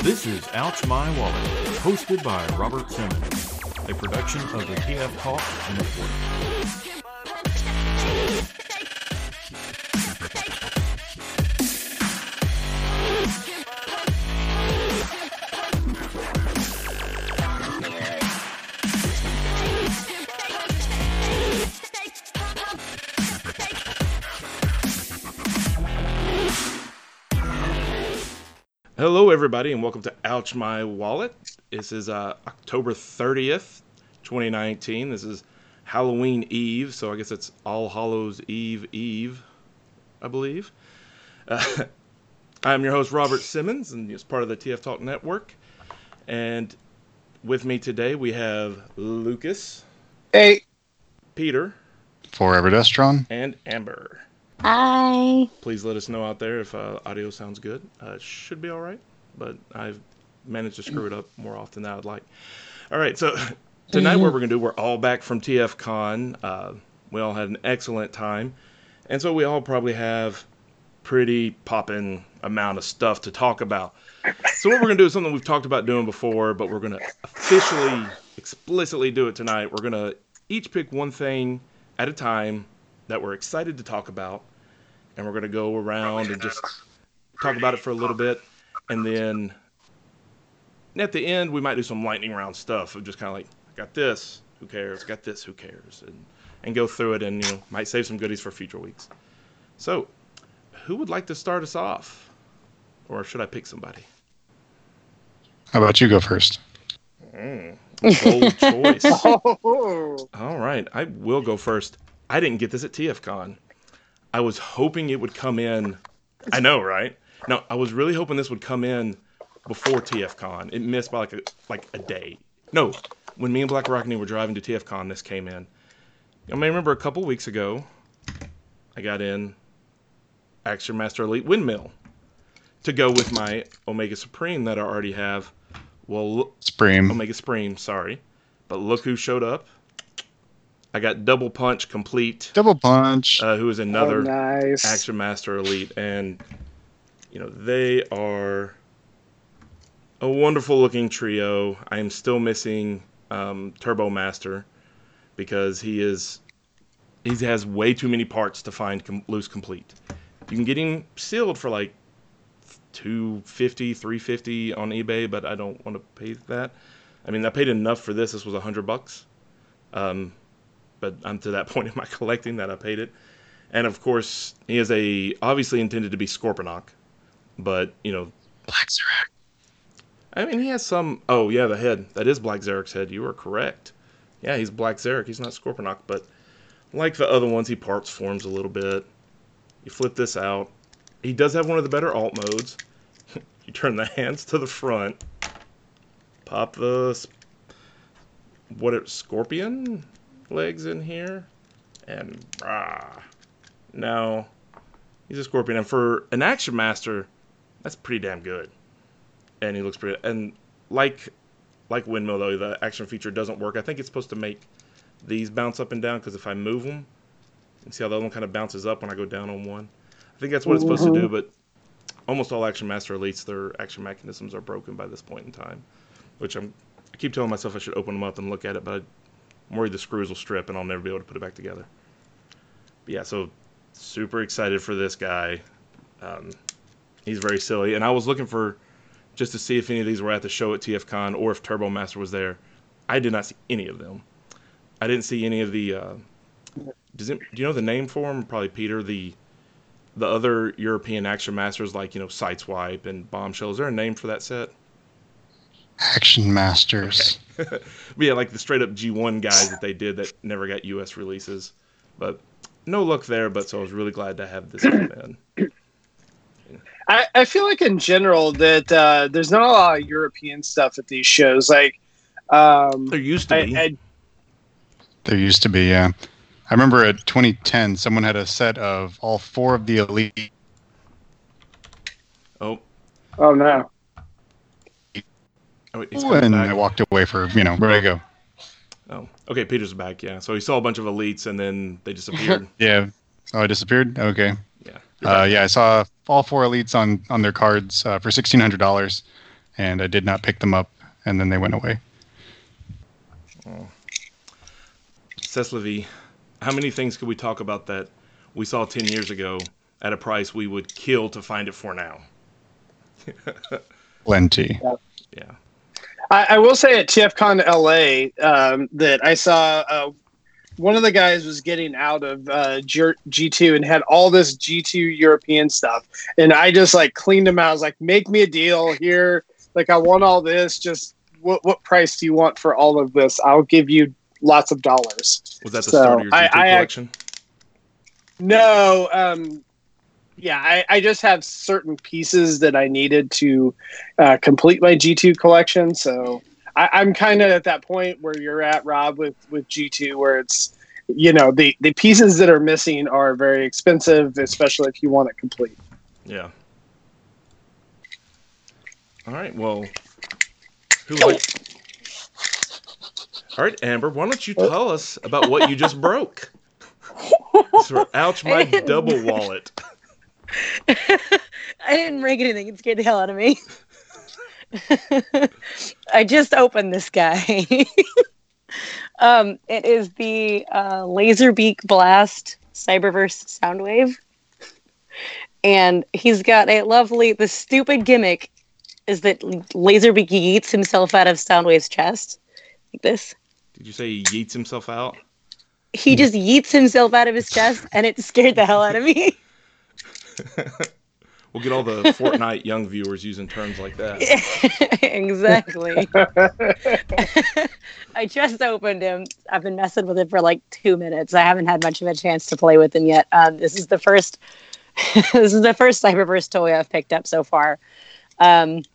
This is Ouch My Wallet, hosted by Robert Simmons, a production of the TF Talk Network. Hello, everybody, and welcome to Ouch My Wallet. This is October 30th, 2019. This is Halloween Eve, so I guess it's All Hallows Eve, I believe. I'm your host, Robert Simmons, and it's part of the TF Talk Network. And with me today, we have Lucas. Hey. Peter. Forever Destron. And Amber. Hi. Please let us know out there if audio sounds good. It should be all right, but I've managed to screw it up more often than I would like. All right, so tonight what we're going to do, we're all back from TF Con. We all had an excellent time, and so we all probably have pretty poppin' amount of stuff to talk about. So what we're going to do is something we've talked about doing before, but we're going to officially, explicitly do it tonight. We're going to each pick one thing at a time that we're excited to talk about. And we're going to go around and just talk about it for a little bit. And then at the end, we might do some lightning round stuff of just kind of like, I got this, who cares? Got this, who cares? And go through it and, might save some goodies for future weeks. So, who would like to start us off? Or should I pick somebody? How about you go first? Bold choice. Oh. All right, I will go first. I didn't get this at TFCon. I was hoping it would come in. I know, right? No, I was really hoping this would come in before TFCon. It missed by like a day. No, when me and Black Rockney were driving to TFCon, this came in. You may remember a couple weeks ago, I got in Action Master Elite Windmill to go with my Omega Supreme that I already have. Well, Omega Supreme, sorry. But look who showed up. I got Double Punch complete. Double Punch. Who is another nice. Action Master Elite. And, they are a wonderful looking trio. I am still missing Turbo Master because he has way too many parts to find loose complete. You can get him sealed for like $250, $350 on eBay, but I don't want to pay that. I mean, I paid enough for this. This was $100. But I'm to that point in my collecting that I paid it. And of course, he is obviously intended to be Scorponok, but Black Zarak. I mean, he has some. Oh yeah, the head. That is Black Zarek's head. You are correct. Yeah, he's Black Zarek. He's not Scorponok, but like the other ones, he parts forms a little bit. You flip this out. He does have one of the better alt modes. You turn the hands to the front. Pop the Scorpion legs in here, and now he's a Scorpion, and for an Action Master, that's pretty damn good. And he looks pretty, and like Windmill though, the action feature doesn't work. I think it's supposed to make these bounce up and down, because if I move them, you see how the other one kind of bounces up when I go down on one. I think that's what it's supposed to do, but almost all Action Master Elites, their action mechanisms are broken by this point in time, which I keep telling myself I should open them up and look at it, but I'm worried the screws will strip and I'll never be able to put it back together. But yeah, so super excited for this guy. He's very silly. And I was looking for just to see if any of these were at the show at TFCon or if Turbo Master was there. I did not see any of them. I didn't see any of the... do you know the name for them? Probably Peter. The other European Action Masters like, Sideswipe and Bombshell. Is there a name for that set? Action Masters. Okay. But yeah, like the straight up G1 guys that they did that never got US releases. But no luck there, so I was really glad to have this come in. I feel like in general that there's not a lot of European stuff at these shows. Like there used to be. There used to be, yeah. I remember at 2010, someone had a set of all 4 of the Elite. Oh no. And I walked away for, where'd I go? Oh, okay, Peter's back, yeah. So he saw a bunch of Elites and then they disappeared. Yeah. Oh, it disappeared? Okay. Yeah. I saw all 4 Elites on their cards for $1,600. and I did not pick them up, and then they went away. Cecily, how many things could we talk about that we saw 10 years ago at a price we would kill to find it for now? Plenty. Yeah. I will say at TFCon LA that I saw one of the guys was getting out of G2 and had all this G2 European stuff. And I just like cleaned him out. I was like, make me a deal here. Like, I want all this. Just what price do you want for all of this? I'll give you lots of dollars. Was that the start of your G2 collection? No. Yeah, I just have certain pieces that I needed to complete my G2 collection. So I'm kind of at that point where you're at, Rob, with G2, where it's, the pieces that are missing are very expensive, especially if you want it complete. Yeah. All right, well, all right, Amber, why don't you tell us about what you just broke? So, ouch, my double wallet. I didn't break anything. It scared the hell out of me. I just opened this guy. It is the Laserbeak Blast Cyberverse Soundwave. And he's got the stupid gimmick is that Laserbeak yeets himself out of Soundwave's chest. Like this. Did you say he yeets himself out? He just yeets himself out of his chest, and it scared the hell out of me. We'll get all the Fortnite young viewers using terms like that. Exactly. I just opened him. I've been messing with it for like 2 minutes. I haven't had much of a chance to play with him yet. This is the first Cyberverse toy I've picked up so far. And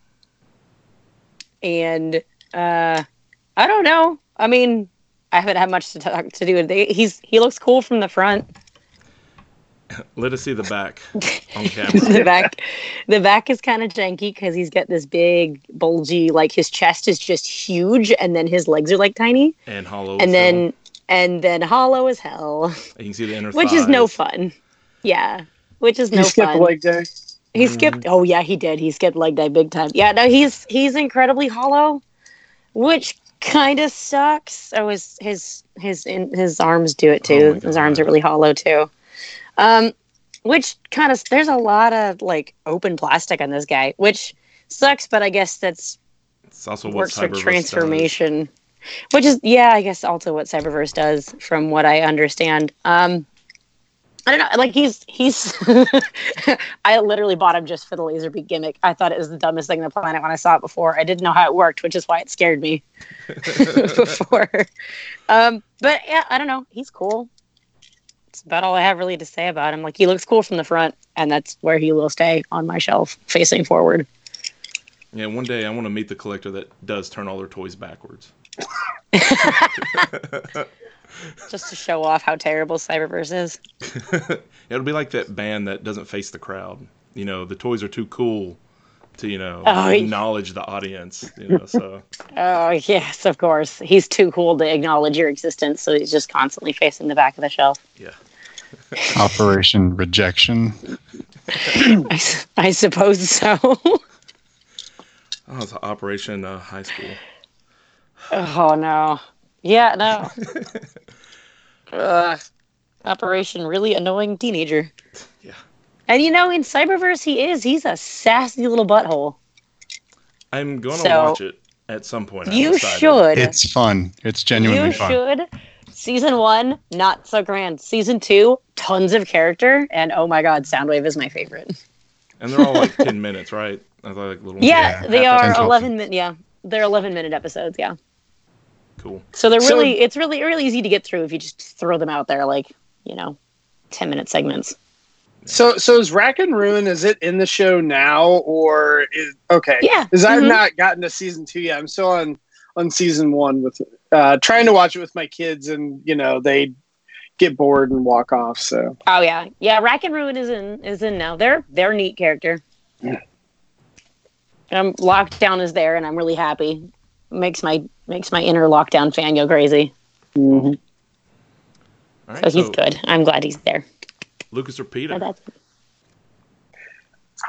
I don't know. I mean, I haven't had much to do with it. He looks cool from the front. Let us see the back on camera. The back is kind of janky because he's got this big, bulgy, like his chest is just huge, and then his legs are like tiny and hollow. And then hollow as hell. You can see the inner which thighs. is no fun. Yeah, which is no fun. He skipped leg day. He skipped. Oh yeah, he did. He skipped leg day big time. Yeah, no, he's incredibly hollow, which kind of sucks. Oh, his arms do it too. His arms are really hollow too. Which kind of, there's a lot of like open plastic on this guy, which sucks, but I guess it's also what works for Cyberverse transformation, does. Which is, I guess also what Cyberverse does from what I understand. I don't know, like he's I literally bought him just for the Laserbeak gimmick. I thought it was the dumbest thing on the planet when I saw it before. I didn't know how it worked, which is why it scared me before. But yeah, I don't know. He's cool. That's about all I have really to say about him. Like, he looks cool from the front, and that's where he will stay on my shelf, facing forward. Yeah, one day I want to meet the collector that does turn all their toys backwards. Just to show off how terrible Cyberverse is. It'll be like that band that doesn't face the crowd. The toys are too cool to, acknowledge the audience. So. Oh, yes, of course. He's too cool to acknowledge your existence, so he's just constantly facing the back of the shelf. Yeah. Operation Rejection. I suppose so. Oh, it's Operation High School. Oh, no. Yeah, no. Operation Really Annoying Teenager. Yeah. And in Cyberverse, he's a sassy little butthole. I'm going to watch it at some point. You should. It's fun. It's genuinely fun. You should. Season 1, not so grand. Season 2, tons of character. And oh my god, Soundwave is my favorite. And they're all like 10 minutes, right? I thought like little. Yeah, they are 11 minutes. Yeah, they're 11-minute episodes. Yeah. Cool. So it's really easy to get through if you just throw them out there, like 10-minute segments. So is Rack and Ruin, is it in the show now, or is okay? Yeah. Because I've not gotten to season 2 yet. I'm still on season 1 with trying to watch it with my kids, and they get bored and walk off. So. Oh yeah. Rack and Ruin is in now. They're a neat character. Yeah. Lockdown is there, and I'm really happy. Makes my inner Lockdown fan go crazy. Mm-hmm. All right, so he's good. I'm glad he's there. Lucas or Peter?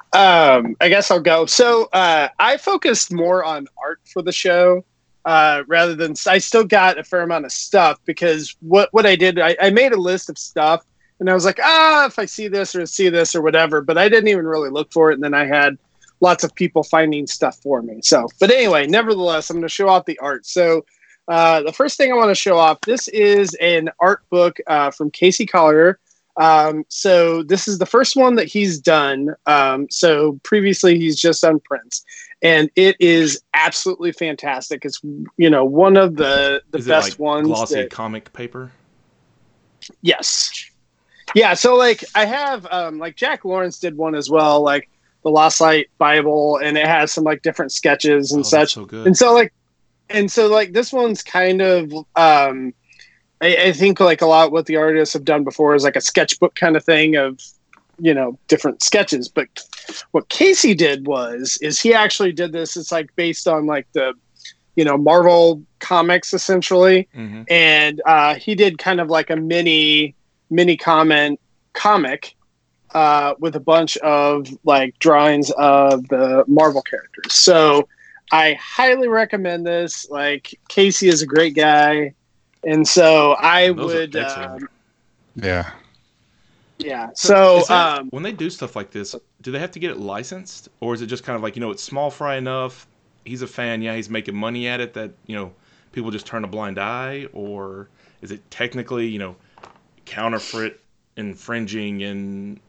I guess I'll go. So I focused more on art for the show rather than. I still got a fair amount of stuff because what I did, I made a list of stuff and I was like, if I see this or whatever, but I didn't even really look for it. And then I had lots of people finding stuff for me. So, but anyway, nevertheless, I'm going to show off the art. So the first thing I want to show off, this is an art book from Casey Collier. So this is the first one that he's done. So previously he's just done Prince, and it is absolutely fantastic. It's, one of the Is it best like ones. glossy comic paper? Yes. Yeah. So like I have, like Jack Lawrence did one as well, like the Lost Light Bible, and it has some like different sketches and such. So good. And so like this one's kind of, I think like a lot what the artists have done before is like a sketchbook kind of thing of, different sketches. But what Casey did is he actually did this. It's like based on like the, Marvel comics essentially. Mm-hmm. And he did kind of like a mini comic with a bunch of like drawings of the Marvel characters. So I highly recommend this. Like Casey is a great guy. And so I would, yeah. So when they do stuff like this, do they have to get it licensed, or is it just kind of like, it's small fry enough? He's a fan, yeah, he's making money at it that people just turn a blind eye, or is it technically counterfeit, infringing, and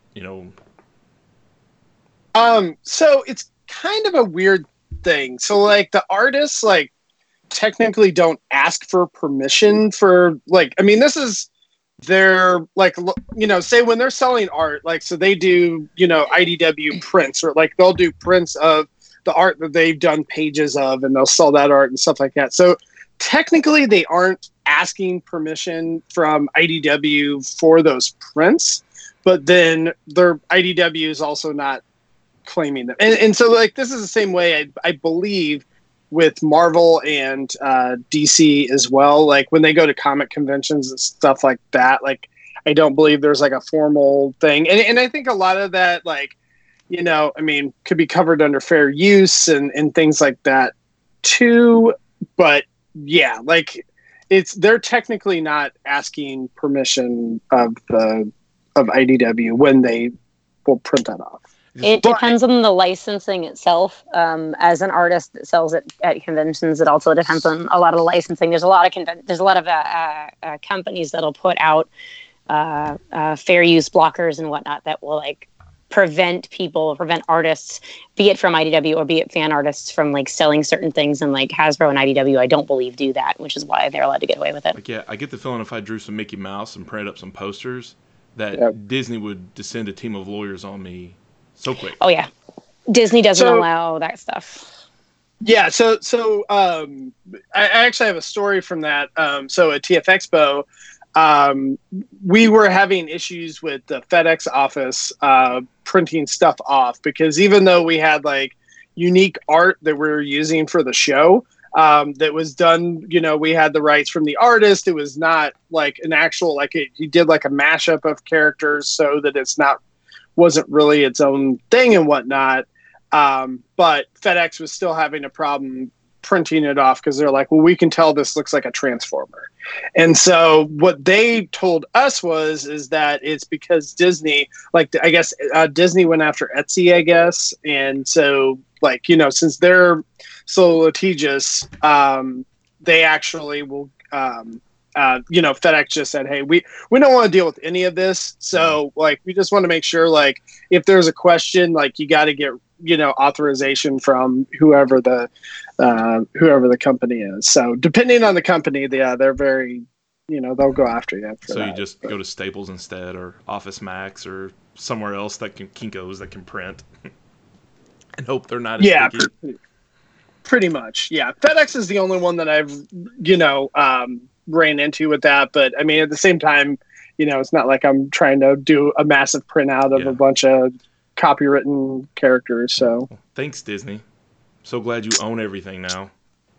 So it's kind of a weird thing. So like the artists like technically don't ask for permission for like, I mean, this is their like, say when they're selling art, like, so they do, IDW prints, or like they'll do prints of the art that they've done pages of, and they'll sell that art and stuff like that. So technically they aren't asking permission from IDW for those prints, but then their IDW is also not claiming them. And so like, this is the same way I believe with Marvel and DC as well. Like when they go to comic conventions and stuff like that, like I don't believe there's like a formal thing. And I think a lot of that, like, I mean, could be covered under fair use and things like that too. But yeah, like they're technically not asking permission of IDW when they will print that off. It depends on the licensing itself. As an artist that sells it at conventions, it also depends on a lot of the licensing. There's a lot of companies that'll put out fair use blockers and whatnot that will like prevent artists, be it from IDW or be it fan artists, from like selling certain things. And like Hasbro and IDW, I don't believe do that, which is why they're allowed to get away with it. Like, yeah, I get the feeling if I drew some Mickey Mouse and printed up some posters, that Disney would descend a team of lawyers on me so quick. Oh yeah, Disney doesn't allow that stuff. Yeah, so I actually have a story from that. So at TF Expo, we were having issues with the FedEx office printing stuff off, because even though we had like unique art that we were using for the show that was done, we had the rights from the artist. It was not like an actual, like he did like a mashup of characters so that wasn't really its own thing and whatnot. But FedEx was still having a problem printing it off because they're like, well, we can tell this looks like a Transformer. And so what they told us is that it's because Disney, like, I guess Disney went after Etsy, I guess. And so like, since they're so litigious, they actually will, FedEx just said, hey, we don't want to deal with any of this. So like, we just want to make sure, like, if there's a question, like, you got to get, authorization from whoever the company is. So depending on the company, they're very, they'll go after you. So you just go to Staples instead, or Office Max, or somewhere else Kinko's that can print, and hope they're not as sticky. Pretty much. Yeah. FedEx is the only one that I've, ran into with that. But I mean, at the same time, it's not like I'm trying to do a massive printout of a bunch of copywritten characters. So thanks, Disney. So glad you own everything now.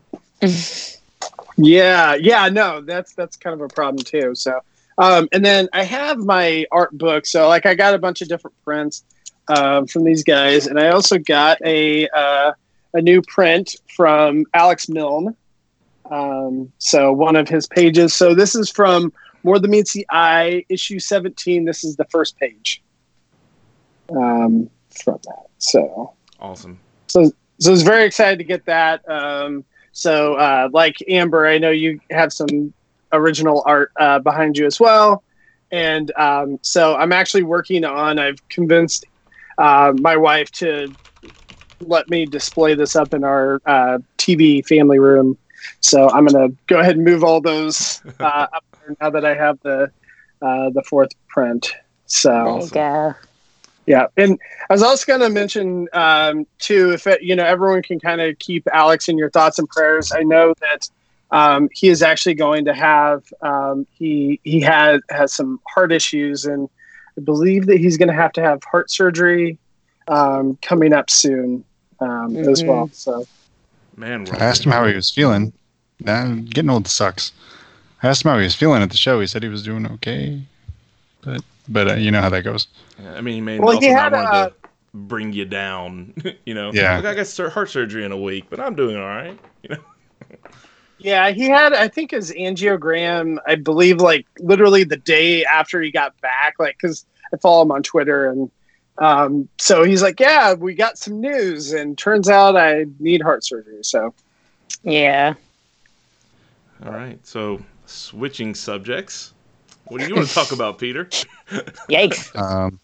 Yeah, no, that's kind of a problem too. So and then I have my art book. So like I got a bunch of different prints. from these guys, and I also got a new print from Alex Milne. So one of his pages. So this is from More Than Meets the Eye, issue 17. This is the first page from that. So Awesome. So I was very excited to get that. Like Amber, I know you have some original art behind you as well. And so I'm actually working on, I've convinced my wife to let me display this up in our TV family room. So I'm going to go ahead and move all those up there now that I have the fourth print. So There you go. yeah, and I was also going to mention too, if everyone can kind of keep Alex in your thoughts and prayers. I know that he is actually going to have he has some heart issues, and I believe that he's going to have heart surgery coming up soon as well. So, Man, I asked him how he was feeling. Nah, getting old sucks. I asked him how he was feeling at the show. He said he was doing okay, but you know how that goes. Yeah, I mean, he may Well, also he not had want to bring you down. Yeah. Like, I got heart surgery in a week, but I'm doing all right. yeah, he had, I think, his angiogram, I believe, like literally the day after he got back, like, because I follow him on Twitter, and so he's like, yeah, we got some news, and turns out I need heart surgery. So Yeah. All right, so switching subjects. What do you want to talk about, Peter? Yikes.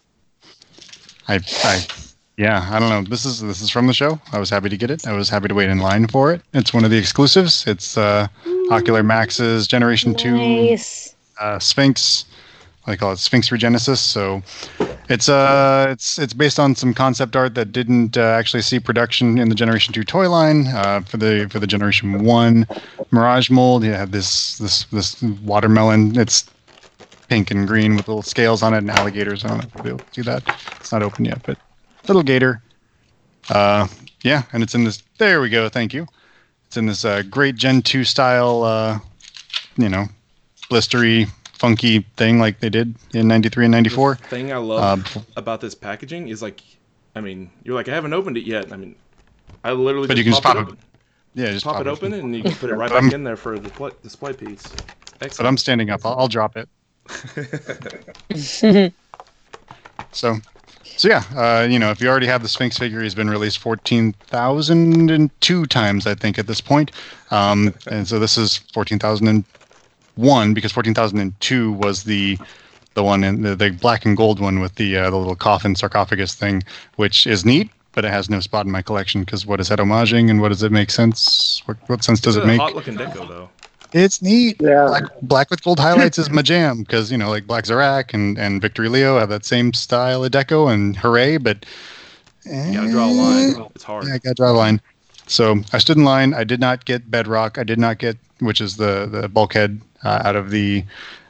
I don't know. This is from the show. I was happy to get it. I was happy to wait in line for it. It's one of the exclusives. It's Ocular Max's Generation 2 Nice. Sphinx. They call it Sphinx Regenesis. So it's based on some concept art that didn't actually see production in the Generation 2 toy line. For the Generation 1 Mirage mold, you have this watermelon. It's pink and green with little scales on it and alligators on it. You'll be able to see that. It's not open yet, but little gator. Yeah, and it's in this. There we go. Thank you. It's in this great Gen 2 style, blistery, funky thing like they did in 93 and 94. The thing I love about this packaging is, like, I mean, you're like, I haven't opened it yet. I mean, I literally But just you can pop just it pop open. Yeah, just Pop it open, and you can put it right But back in there for a display piece. But Excellent. I'm standing up. I'll drop it. So yeah, if you already have the Sphinx figure, he's been released 14,002 times, I think, at this point. And so this is 14,001 because 14,002 was the one in the black and gold one with the little coffin sarcophagus thing, which is neat, but it has no spot in my collection because what is that homaging and what does it make sense? What sense does It's it a make? hot looking deco, though. It's neat. Yeah. Black with gold highlights is my jam because like Black Zarak and Victory Leo have that same style of deco and hooray, but You gotta draw a line. It's hard. yeah, I gotta draw a line. So I stood in line. I did not get Bedrock. I did not get, which is the bulkhead out of the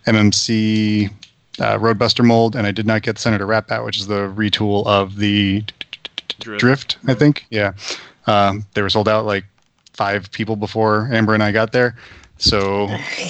MMC Roadbuster mold, and I did not get Senator Ratbat, which is the retool of the Drift, I think. Yeah. They were sold out like 5 people before Amber and I got there. So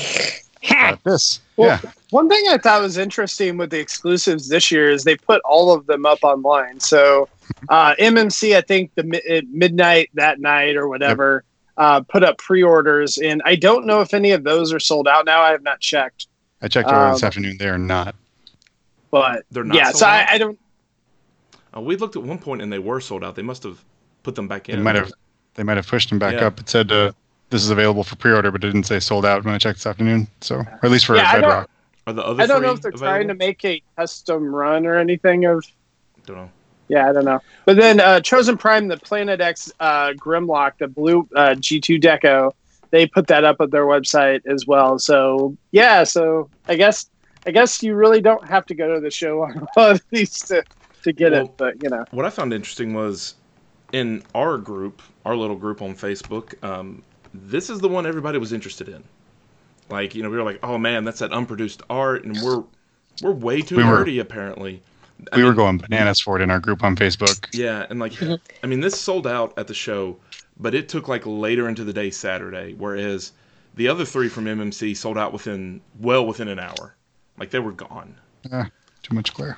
this. Well, Yeah. one thing I thought was interesting with the exclusives this year is they put all of them up online. So MMC, I think at midnight that night or whatever, put up pre-orders, and I don't know if any of those are sold out now. I have not checked. I checked earlier this afternoon. They are not. But They're not yeah, sold so out? I don't. We looked at one point and they were sold out. They must have put them back They in. might have pushed them back Yeah. up. It said this is available for pre-order, but it didn't say sold out when I checked this afternoon. So, or at least for Yeah, I don't- Bedrock. Are the other I don't know three if they're available? trying to make a custom run or anything of. Don't know. Yeah, I don't know. But then Chosen Prime, the Planet X Grimlock, the blue G2 deco, they put that up at their website as well. So yeah, so I guess you really don't have to go to the show on one of these to get Well, it. But What I found interesting was in our group, our little group on Facebook, this is the one everybody was interested in. Like, we were like, oh man, that's that unproduced art, and we're way too nerdy apparently. We were going bananas for it in our group on Facebook. Yeah, and like, I mean, this sold out at the show, but it took like later into the day Saturday, whereas the other 3 from MMC sold out within an hour. Like, they were gone. Too much glare.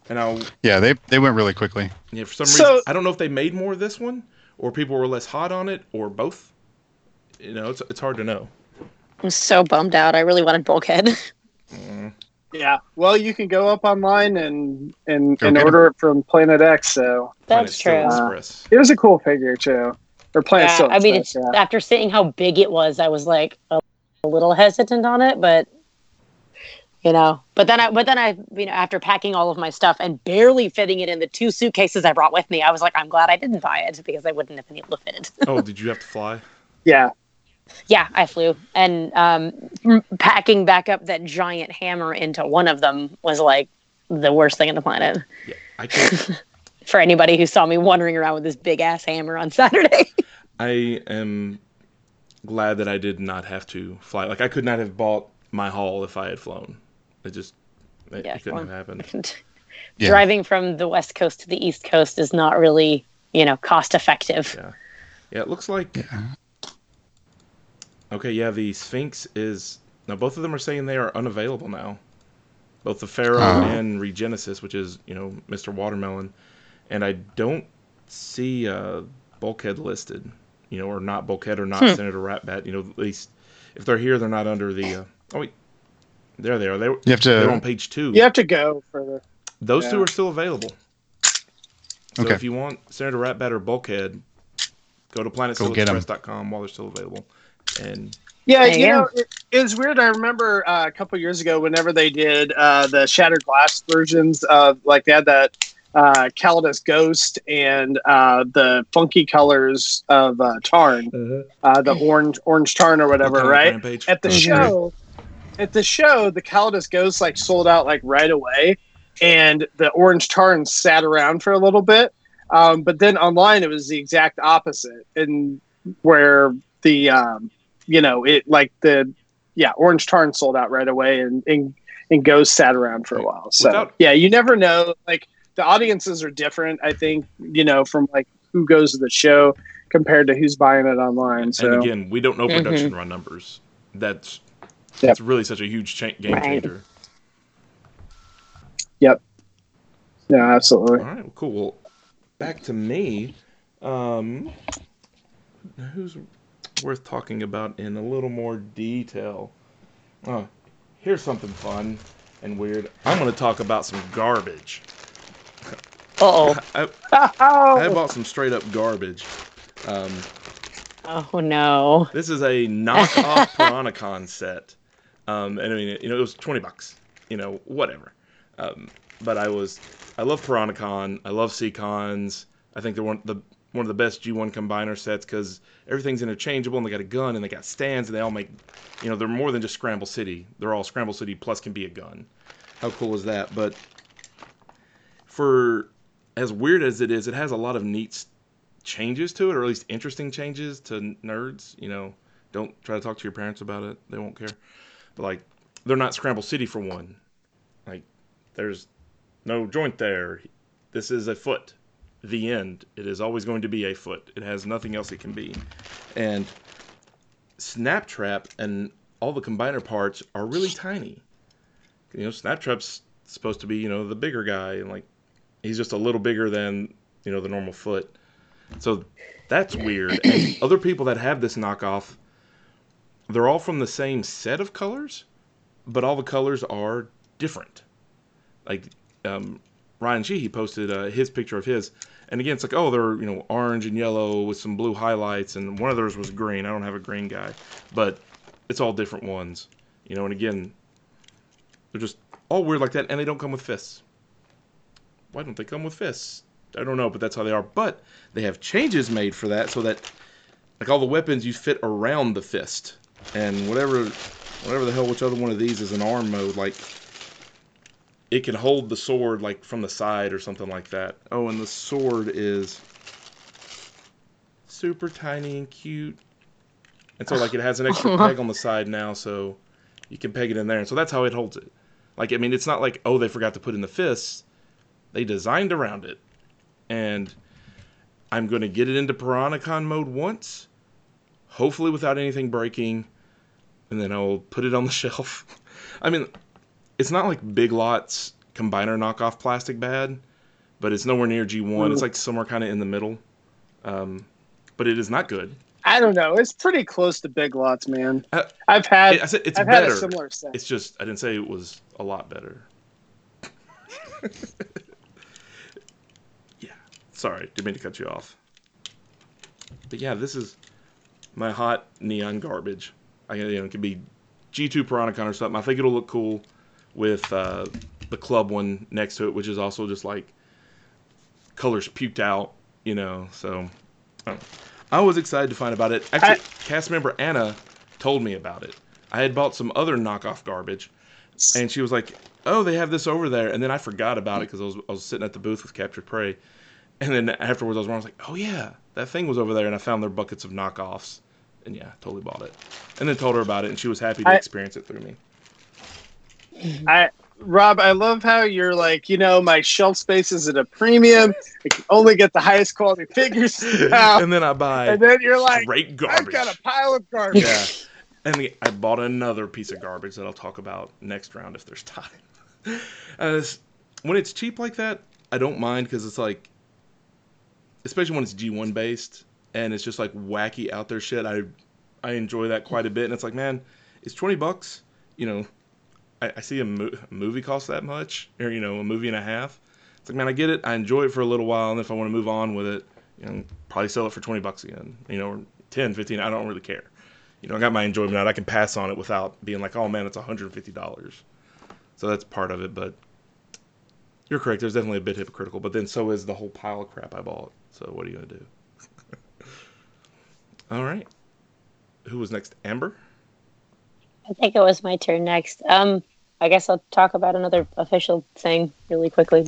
And I'll Yeah, they went really quickly. yeah for some So- reason I don't know if they made more of this one or people were less hot on it or both. It's hard to know. I'm so bummed out. I really wanted Bulkhead. Yeah. Well, you can go up online and Go get order it from Planet X. So Planet That's Steel true. Express. it was a cool figure too. Or Planet Yeah, Steel I mean, Express, it's after seeing how big it was, I was like a little hesitant on it, but but then I, after packing all of my stuff and barely fitting it in the 2 suitcases I brought with me, I was like, I'm glad I didn't buy it because I wouldn't have been able to fit it. Oh, did you have to fly? Yeah. Yeah, I flew, and packing back up that giant hammer into one of them was like the worst thing on the planet. Yeah, I can't. For anybody who saw me wandering around with this big ass hammer on Saturday. I am glad that I did not have to fly. Like I could not have bought my haul if I had flown. It couldn't have happened. Yeah. Driving from the West Coast to the East Coast is not really, cost effective. Yeah, it looks like. Okay, yeah, the Sphinx is now. Both of them are saying they are unavailable now. Both the Pharaoh and Regenesis, which is Mr. Watermelon, and I don't see Bulkhead listed. Or not Bulkhead or not Senator Ratbat. At least if they're here, they're not under the. Oh wait, there they are. They're on page 2. You have to go further. Those two are still available. So Okay. if you want Senator Ratbat or Bulkhead, go to planetsteelexpress.com while they're still available. And Yeah, There you it was weird. I remember a couple years ago, whenever they did the Shattered Glass versions of, like, they had that Calidus Ghost and the funky colors of Tarn, the orange Tarn or whatever, Volcanic right? Rampage. At the show, the Calidus Ghost like sold out like right away, and the orange Tarn sat around for a little bit. But then online, it was the exact opposite, and where the orange Tarn sold out right away, and Ghost sat around for a while. So you never know. Like, the audiences are different, I think, from like who goes to the show compared to who's buying it online. So And again, we don't know production run numbers. That's really such a huge game changer. Yep. Yeah, absolutely. All right, well, cool. Well, back to me. Who's worth talking about in a little more detail? Here's something fun and weird. I'm going to talk about some garbage. Uh-oh. I bought some straight up garbage. Oh, no. This is a knockoff Piranacon set. And I mean, it was $20. Whatever. But I love Piranacon. I love Seacons. I think they're one of the best G1 combiner sets because everything's interchangeable and they got a gun and they got stands and they all make, they're more than just Scramble City. They're all Scramble City plus can be a gun. How cool is that? But for as weird as it is, it has a lot of neat changes to it, or at least interesting changes to nerds. Don't try to talk to your parents about it. They won't care. But like, they're not Scramble City for one. Like, there's no joint there. This is a foot. The end. It is always going to be a foot. It has nothing else it can be. And Snaptrap and all the combiner parts are really tiny. Snaptrap's supposed to be, the bigger guy, and like he's just a little bigger than, the normal foot. So that's weird. And other people that have this knockoff, they're all from the same set of colors, but all the colors are different. Like Ryan Sheehy posted his picture of his, and again, it's like, oh, they're orange and yellow with some blue highlights, and one of theirs was green. I don't have a green guy, but it's all different ones, and again, they're just all weird like that, and they don't come with fists. Why don't they come with fists? I don't know, but that's how they are. But they have changes made for that, so that like all the weapons you fit around the fist, and whatever the hell, which other one of these is an arm mode, like it can hold the sword like from the side or something like that. Oh, and the sword is super tiny and cute, and so like it has an extra peg on the side now, so you can peg it in there, and so that's how it holds it. Like, I mean, it's not like, oh, they forgot to put in the fists. They designed around it. And I'm going to get it into Piranacon mode once, hopefully without anything breaking, and then I'll put it on the shelf. I mean, it's not like Big Lots combiner knockoff plastic bad, but it's nowhere near G1. It's like somewhere kind of in the middle. But it is not good. I don't know. It's pretty close to Big Lots, man. I said it's I've better. had a similar set. It's just I didn't say it was a lot better. Yeah, sorry, didn't mean to cut you off. But yeah, this is my hot neon garbage. It could be G2 Piranacon or something. I think it'll look cool with the club one next to it, which is also just like colors puked out, So I was excited to find about it. Actually, cast member Anna told me about it. I had bought some other knockoff garbage, and she was like, "Oh, they have this over there," and then I forgot about it because I was sitting at the booth with Captured Prey, and then afterwards I was like, "Oh yeah, that thing was over there," and I found their buckets of knockoffs, and yeah, totally bought it, and then told her about it, and she was happy to experience it through me. Rob, I love how you're like, my shelf space is at a premium. I can only get the highest quality figures now. And then I buy, and then you're like, straight garbage. I've got a pile of garbage. Yeah. And I bought another piece of garbage that I'll talk about next round if there's time. When it's cheap like that, I don't mind because it's like, especially when it's G1 based and it's just like wacky out there shit. I enjoy that quite a bit. And it's like, man, it's $20. I see a movie costs that much, or a movie and a half. It's like, man, I get it. I enjoy it for a little while, and if I want to move on with it, probably sell it for $20 again, or 10, 15. I don't really care. I got my enjoyment out. I can pass on it without being like, oh man, it's $150. So that's part of it. But you're correct. There's definitely a bit hypocritical. But then so is the whole pile of crap I bought. So what are you gonna do? All right. Who was next? Amber? I think it was my turn next. I guess I'll talk about another official thing really quickly.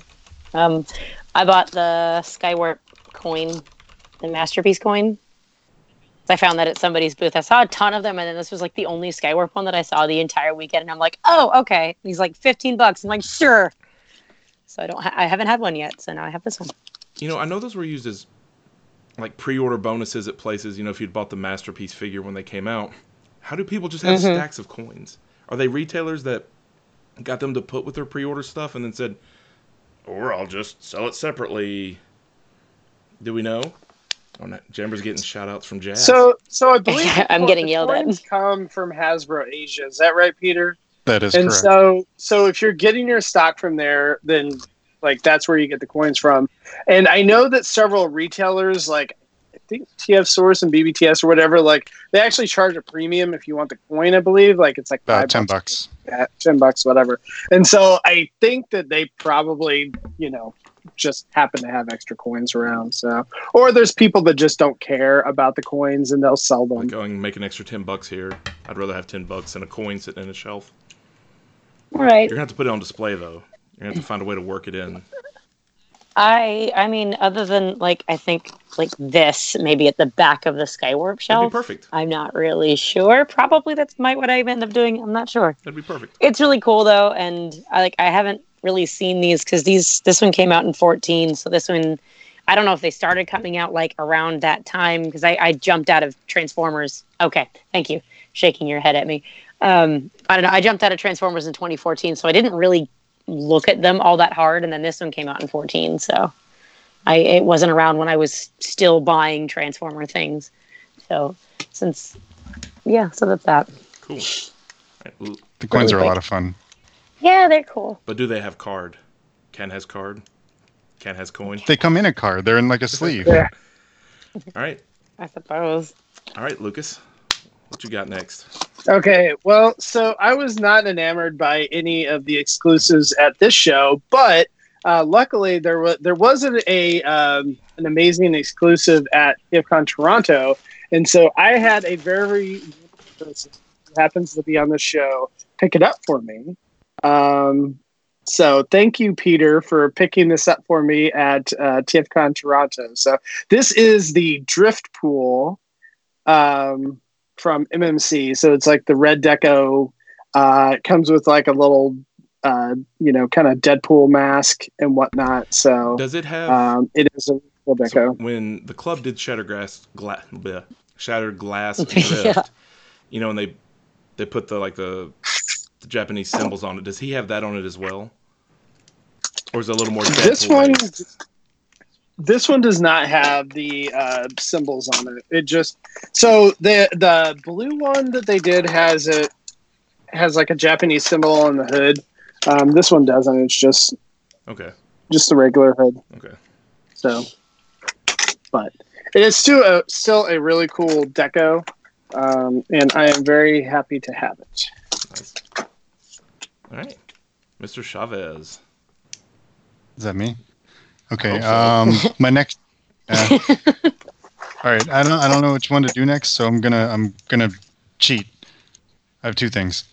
I bought the Skywarp coin, the Masterpiece coin. I found that at somebody's booth. I saw a ton of them, and then this was like the only Skywarp one that I saw the entire weekend. And I'm like, oh, okay. And he's like $15. I'm like, sure. So I haven't had one yet, so now I have this one. I know those were used as like pre-order bonuses at places. If you'd bought the Masterpiece figure when they came out. How do people just have stacks of coins? Are they retailers that got them to put with their pre-order stuff and then said, or I'll just sell it separately? Do we know? Oh, no. Jamber's getting shout-outs from Jazz. So I believe I'm getting yelled at. Come from Hasbro Asia. Is that right, Peter? That is correct. And so if you're getting your stock from there, then like that's where you get the coins from. And I know that several retailers, like I think TF Source and BBTS or whatever, like they actually charge a premium if you want the coin. I believe like it's like about $10. Yeah, $10, whatever. And so I think that they probably just happen to have extra coins around. So, or there's people that just don't care about the coins and they'll sell them. Like going and make an extra $10 here. I'd rather have $10 than a coin sitting in a shelf. All right. You're gonna have to put it on display though. You're gonna have to find a way to work it in. I mean, other than I think this maybe at the back of the Skywarp shelf. That'd be perfect. I'm not really sure. Probably that's what I end up doing. I'm not sure. That'd be perfect. It's really cool though, and I haven't really seen these because this one came out in 2014. So this one, I don't know if they started coming out around that time because I jumped out of Transformers. Okay, thank you. Shaking your head at me. I don't know. I jumped out of Transformers in 2014, so I didn't really look at them all that hard, and then this one came out in 2014, so it wasn't around when I was still buying Transformer things. So so that's that. Cool. Right. The coins are a lot of fun. Yeah, they're cool. But do they have card? Ken has card. Ken has coin. They come in a card. They're in a sleeve. Yeah. All right. I suppose. All right, Lucas. What you got next? Okay, well, so I was not enamored by any of the exclusives at this show, but luckily there was an amazing exclusive at TFCon Toronto, and so I had a very person who happens to be on the show pick it up for me. So thank you, Peter, for picking this up for me at TFCon Toronto. So this is the Drift Pool. From MMC, so it's like the red deco. It comes with like a little, kind of Deadpool mask and whatnot. So does it have? It is a full deco. So when the club did Shattered Glass Drift, Yeah. And they put the Japanese symbols on it. Does he have that on it as well? Or is it a little more This Deadpool one, based? this one does not have the symbols on it. It just the blue one that they did has like a Japanese symbol on the hood. This one doesn't. It's just Okay. a regular hood. Okay. So, but it is still a really cool deco, and I am very happy to have it. Nice. All right. Mr. Chavez. Is that me? Okay. Hope My next. All right. I don't know which one to do next, so I'm gonna cheat. I have two things.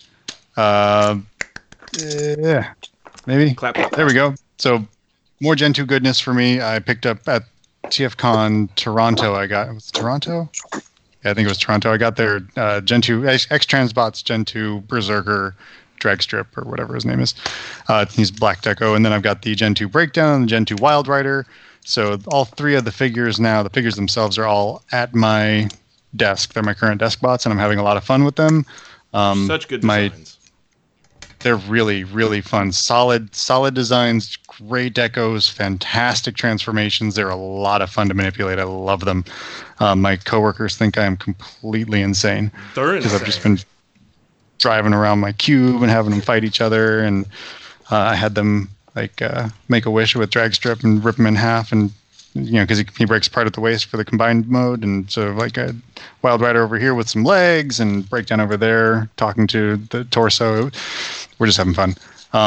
Yeah. Maybe. Clap, clap. There we go. So more Gen 2 goodness for me. I picked up at TFCon Toronto. Was it Toronto? Yeah, I think it was Toronto. I got their Gen 2 X-Transbots Gen 2 Berserker Dragstrip or whatever his name is. He's black deco. And then I've got the Gen 2 Breakdown and the Gen 2 Wild Rider. So all three of the figures now, the figures themselves are all at my desk. They're my current desk bots, and I'm having a lot of fun with them. Such good designs. They're really, really fun. Solid designs, great decos, fantastic transformations. They're a lot of fun to manipulate. I love them. My coworkers think I am completely insane. They're because insane. I've just been driving around my cube and having them fight each other. And I had them make a wish with drag strip and rip him in half, and because he breaks apart at the waist for the combined mode, and so like a Wild Rider over here with some legs and Breakdown over there talking to the torso. We're just having fun.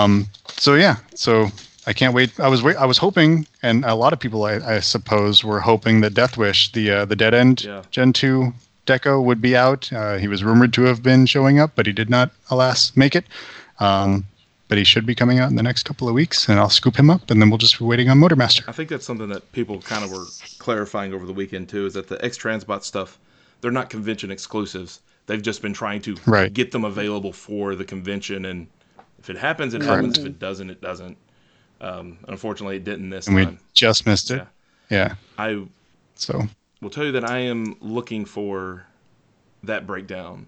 So I can't wait. I was hoping, and a lot of people I suppose were hoping that Death Wish, the Dead End Gen 2 deco would be out. He was rumored to have been showing up, but he did not, alas, make it. But he should be coming out in the next couple of weeks, and I'll scoop him up, and then we'll just be waiting on Motormaster. I think that's something that people kind of were clarifying over the weekend, too, is that the X-Transbot stuff, they're not convention exclusives. They've just been trying to get them available for the convention, and if it happens, it happens. If it doesn't, it doesn't. Unfortunately, it didn't this time. We just missed it. Yeah. I will tell you that I am looking for that Breakdown.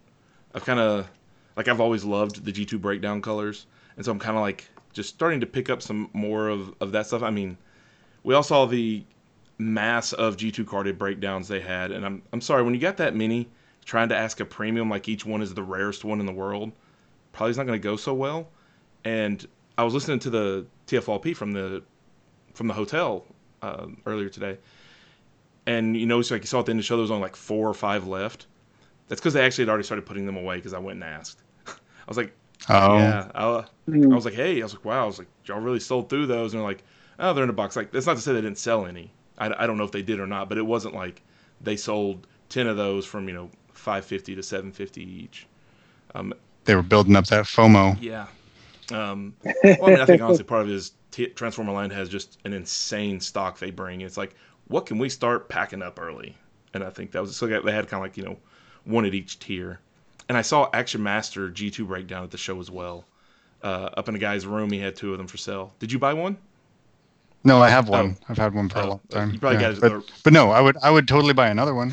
I've always loved the G2 Breakdown colors. And so I'm kind of just starting to pick up some more of that stuff. I mean, we all saw the mass of G2 carded breakdowns they had. And I'm sorry, when you got that many, trying to ask a premium like each one is the rarest one in the world, probably is not going to go so well. And I was listening to the TFLP from the hotel earlier today. And so you saw at the end of the show there was only 4 or 5 left. That's because they actually had already started putting them away because I went and asked. I was like, yeah. I was like, hey. I was like, wow. I was like, y'all really sold through those? And they're like, oh, they're in a box. That's not to say they didn't sell any. I don't know if they did or not, but it wasn't like they sold 10 of those from $550 to $750 each. They were building up that FOMO. Yeah. I think honestly part of it is Transformer line has just an insane stock they bring. It's like, what can we start packing up early? And I think that was so they had kind of one at each tier. And I saw Action Master G2 Breakdown at the show as well. Up in a guy's room, he had 2 of them for sale. Did you buy one? No, I have one. I've had one for a long time. You probably got it. But no, I would totally buy another one.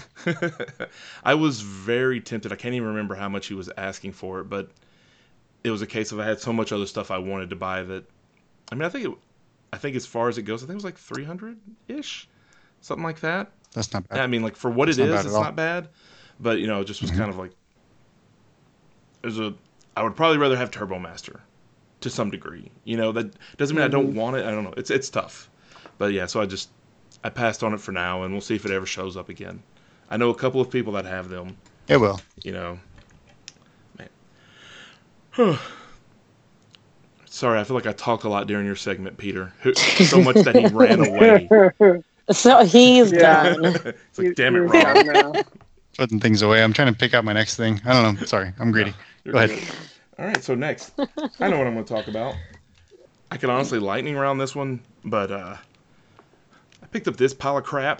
I was very tempted. I can't even remember how much he was asking for it, but it was a case of I had so much other stuff I wanted to buy that. I mean, I think as far as it goes, I think it was like 300-ish, something like that. That's not bad. I mean, for what it is, it's not bad. But it just was kind of like. I would probably rather have Turbo Master to some degree. That doesn't mean I don't want it. I don't know. It's tough. But yeah, so I passed on it for now, and we'll see if it ever shows up again. I know a couple of people that have them. It will. Man. Sorry, I feel like I talked a lot during your segment, Peter. So much that he ran away. So he's done. It's like, damn it, Rob. Putting things away. I'm trying to pick out my next thing. I don't know. Sorry, I'm greedy. Go ahead. All right, so next. I know what I'm going to talk about. I could honestly lightning round this one, but I picked up this pile of crap.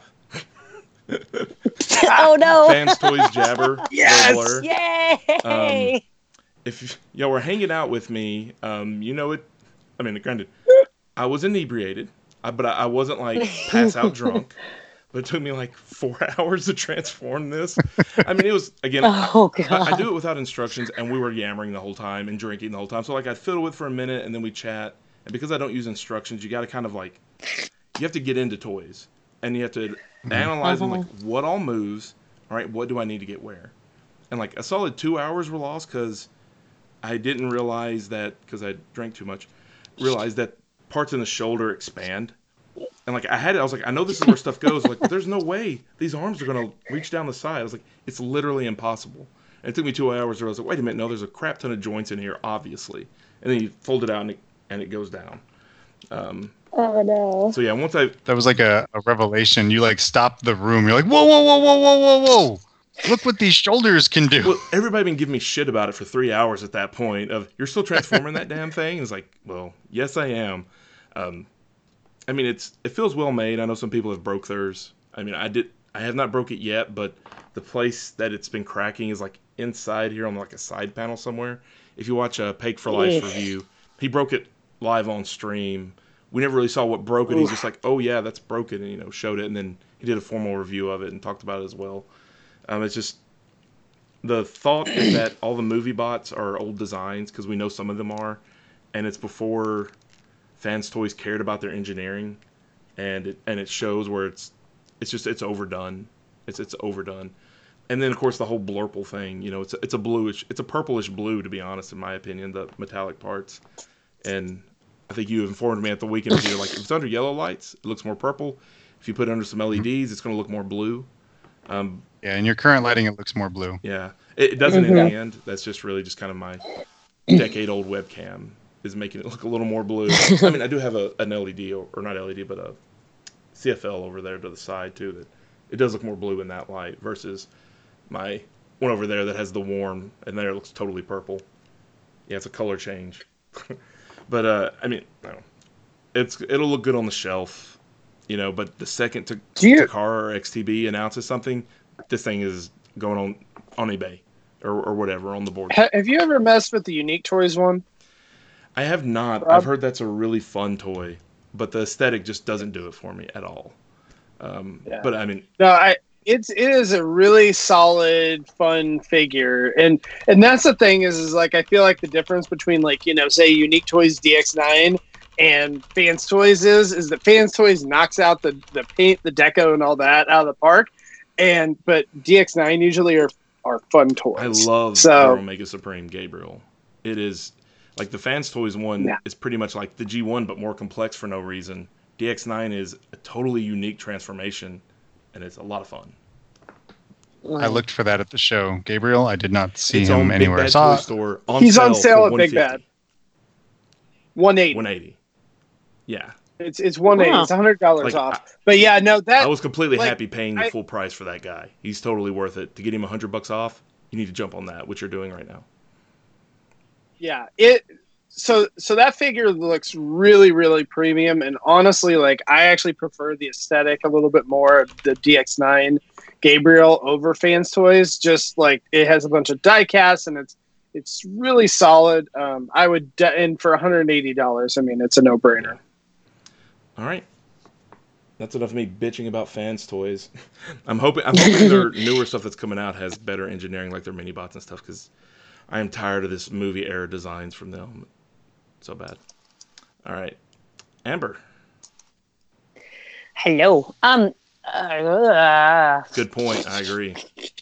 Oh, no. Fans Toys Jabber. Yes! Yay! If y'all were hanging out with me, it. I mean, granted, I was inebriated, but I wasn't pass out drunk. But it took me 4 hours to transform this. I mean, it was, again, oh, God. I do it without instructions, and we were yammering the whole time and drinking the whole time. So, I'd fiddle with it for a minute, and then we chat, And because I don't use instructions, you got to kind of like, you have to get into toys. And you have to analyze them, like, what all moves, all right, what do I need to get where? And, like, a solid 2 hours were lost because I didn't realize that, because I drank too much, realized that parts in the shoulder expand. And, like, I was like, I know this is where stuff goes. Like, there's no way these arms are going to reach down the side. I was like, it's literally impossible. And it took me 2 hours to realize, like, wait a minute, no, there's a crap ton of joints in here, obviously. And then you fold it out and it goes down. Oh no! So, yeah, That was like a revelation. You like stopped the room. You're like, whoa, whoa, whoa, whoa, whoa, whoa, whoa! Look what these shoulders can do. Well, everybody been giving me shit about it for 3 hours at that point. Of you're still transforming that damn thing. And it's like, well, yes, I am. I mean, it feels well made. I know some people have broke theirs. I mean, I have not broke it yet, but the place that it's been cracking is like inside here on like a side panel somewhere. If you watch a Peg for Life's review, he broke it live on stream. We never really saw what broke it. He's just like, oh yeah, that's broken, and showed it, and then he did a formal review of it and talked about it as well. It's just the thought is that all the movie bots are old designs, because we know some of them are, and it's before Fans Toys cared about their engineering, and it shows where it's overdone. It's overdone. And then of course the whole Blurple thing, it's a purplish blue, to be honest, in my opinion, the metallic parts. And I think you informed me at the weekend review, like, if it's under yellow lights, it looks more purple. If you put it under some LEDs, it's going to look more blue. Yeah, in your current lighting, it looks more blue. Yeah, it doesn't in the end. That's just really just kind of my decade-old webcam is making it look a little more blue. I mean, I do have an LED, or not LED, but a CFL over there to the side, too, that it does look more blue in that light versus my one over there that has the warm, and there it looks totally purple. Yeah, it's a color change. But, I mean, no. It'll look good on the shelf, but the second Takara or XTB announces something, this thing is going on eBay or whatever on the board. Have you ever messed with the Unique Toys one? I have not. Rob? I've heard that's a really fun toy, but the aesthetic just doesn't do it for me at all. But I mean, no, it is a really solid, fun figure, and that's the thing is like I feel like the difference between like say Unique Toys DX9 and Fans Toys is that Fans Toys knocks out the paint, the deco, and all that out of the park, but DX9 usually are fun toys. I love Omega Supreme Gabriel. It is like the Fans Toys one is pretty much like the G1 but more complex for no reason. DX9 is a totally unique transformation, and it's a lot of fun. I looked for that at the show. Gabriel, I did not see it's him anywhere. Big Bad Toy Store he's on sale at Big Bad. 180. 180. Yeah. It's 180. Wow. It's $100 off. But yeah, no, I was completely happy paying the full price for that guy. He's totally worth it. To get him $100 off, you need to jump on that, which you're doing right now. Yeah, so that figure looks really, really premium, and honestly, like I actually prefer the aesthetic a little bit more of the DX9 Gabriel over Fans Toys. Just like it has a bunch of die casts, and it's really solid. I would and for $180, I mean it's a no-brainer. All right, that's enough of me bitching about Fans Toys. I'm hoping their newer stuff that's coming out has better engineering, like their mini bots and stuff, because I am tired of this movie era designs from them. So bad. All right, Amber. Hello. Good point. I agree.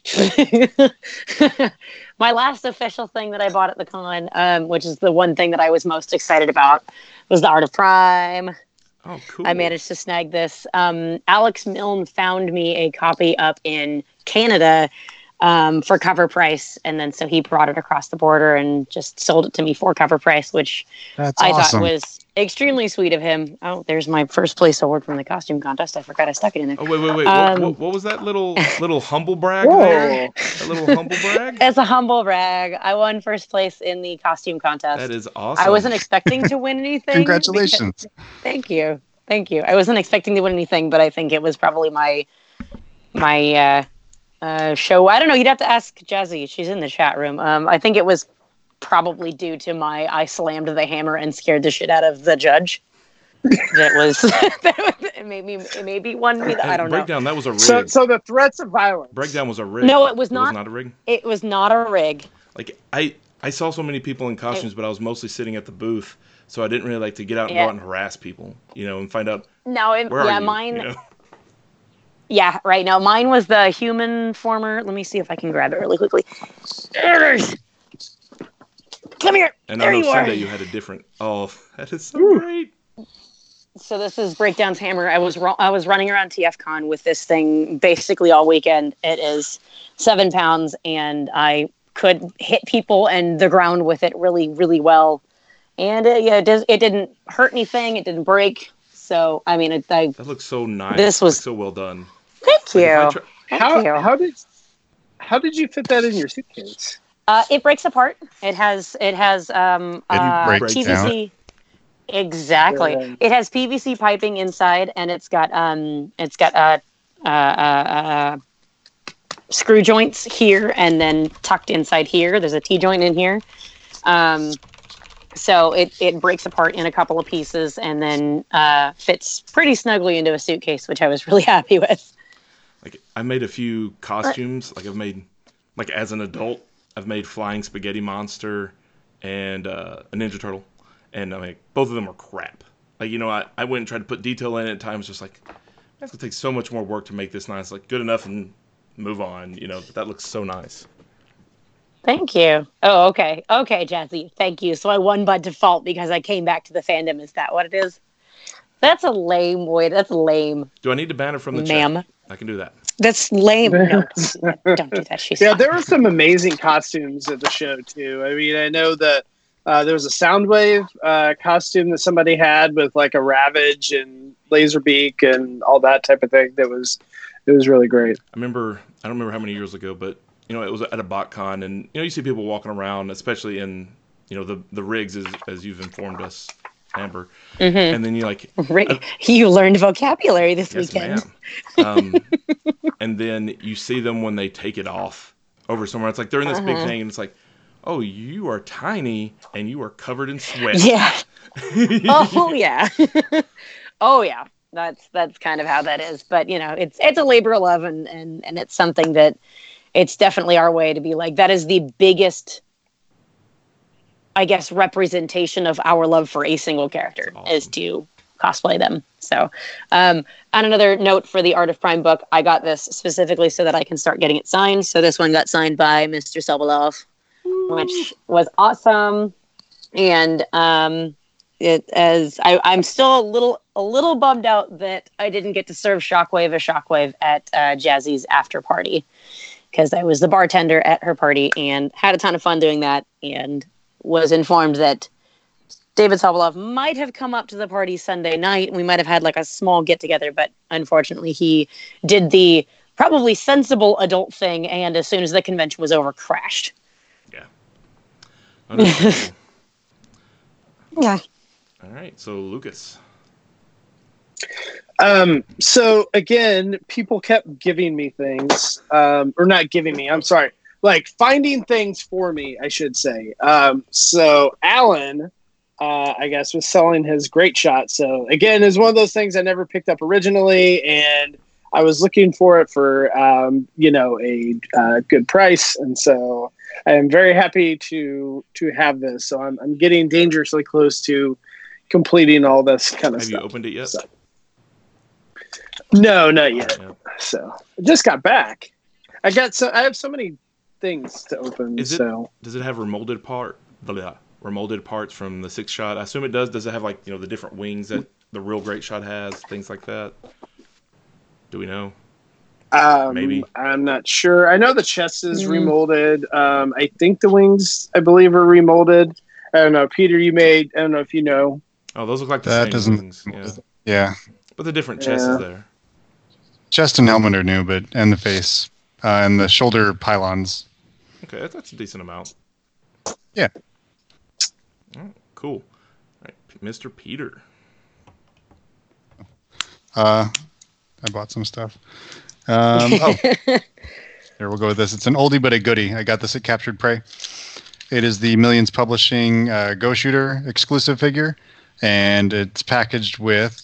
My last official thing that I bought at the con, which is the one thing that I was most excited about, was the Art of Prime. Oh, cool. I managed to snag this. Alex Milne found me a copy up in Canada for cover price, and then so he brought it across the border and just sold it to me for cover price, which That's I awesome. thought was extremely sweet of him. Oh, there's my first place award from the costume contest. I forgot I stuck it in there. Oh, wait. What was that little humble brag there? A little humble brag? It's a humble brag. I won first place in the costume contest. That is awesome. I wasn't expecting to win anything. Congratulations. Thank you. I wasn't expecting to win anything, but I think it was probably my show. I don't know. You'd have to ask Jazzy. She's in the chat room. I think it was probably due to I slammed the hammer and scared the shit out of the judge. It maybe won me. I don't know. Breakdown. That was a rig. So the threats of violence. Breakdown was a rig. No, it was not. It was not a rig. It was not a rig. Like I saw so many people in costumes, but I was mostly sitting at the booth, so I didn't really like to get out and go out and harass people, and find out. No, where are you, mine. Yeah, right. No, mine was the human former. Let me see if I can grab it really quickly. There it is. Come here. And there I know you Sunday are. you had a different. Oh, that is so great. So this is Breakdown's hammer. I was running around TFCon with this thing basically all weekend. It is 7 pounds, and I could hit people and the ground with it really, really well. And it didn't hurt anything. It didn't break. So I mean, that looks so nice. This was so well done. Thank you. How did you fit that in your suitcase? It breaks apart. It has breaks PVC. Exactly. Yeah. It has PVC piping inside, and it's got screw joints here, and then tucked inside here. There's a T joint in here. So it breaks apart in a couple of pieces, and then fits pretty snugly into a suitcase, which I was really happy with. Like, I made a few costumes. Like, I've made, like, as an adult, I've made Flying Spaghetti Monster and a Ninja Turtle. And, both of them are crap. Like, I went and tried to put detail in it at times, just like, that's going to take so much more work to make this nice. Like, good enough and move on, but that looks so nice. Thank you. Oh, okay. Okay, Jazzy. Thank you. So I won by default because I came back to the fandom. Is that what it is? That's a lame way. That's lame. Do I need to ban her from the Ma'am. chat? I can do that. That's lame. No, don't do that. She's Yeah, fine. there were some amazing costumes at the show too. I mean, I know that there was a Soundwave costume that somebody had with like a Ravage and Laserbeak and all that type of thing. It was really great. I don't remember how many years ago, but it was at a BotCon, and you see people walking around, especially in the rigs, as you've informed us, Amber. Mm-hmm. And then you learned vocabulary this yes, weekend. Ma'am. And then you see them when they take it off over somewhere. It's like they're in this big thing, and it's like, oh, you are tiny and you are covered in sweat. Yeah. Oh yeah. Oh yeah. That's kind of how that is. But it's a labor of love, and it's something that it's definitely our way to be like, that is the biggest, I guess, representation of our love for a single character, awesome. Is to cosplay them. So, on another note for the Art of Prime book, I got this specifically so that I can start getting it signed. So this one got signed by Mr. Sobolov, which was awesome. And I'm still a little bummed out that I didn't get to serve Shockwave a Shockwave at Jazzy's after party, because I was the bartender at her party and had a ton of fun doing that, and was informed that David Sobolov might have come up to the party Sunday night. We might have had like a small get together, but unfortunately he did the probably sensible adult thing, and as soon as the convention was over, crashed. Yeah. Understandable. Yeah. All right. So Lucas. So again, people kept giving me things, or not giving me, I'm sorry, like finding things for me, I should say. So Alan, I guess, was selling his Great Shot. So again, it's one of those things I never picked up originally, and I was looking for it for, a good price. And so I am very happy to have this. So I'm getting dangerously close to completing all this kind of Have stuff. you opened it yet? So. No, not yet. Yeah. So I just got back. I have so many things to open. Does it have remolded parts from the 6 shot? I assume it does. Does it have like, the different wings that the real Great Shot has, things like that? Do we know? Maybe. I'm not sure. I know the chest is remolded. I think the wings, I believe, are remolded. I don't know. Peter, I don't know if you know. Oh, those look like the same wings. Yeah. Yeah. But the different chest is there. Chest and helmet are new, and the face and the shoulder pylons. Okay, that's a decent amount. Yeah. Oh, cool. All right, Mr. Peter. I bought some stuff. Here, we'll go with this. It's an oldie but a goodie. I got this at Captured Prey. It is the Millions Publishing Go Shooter exclusive figure, and it's packaged with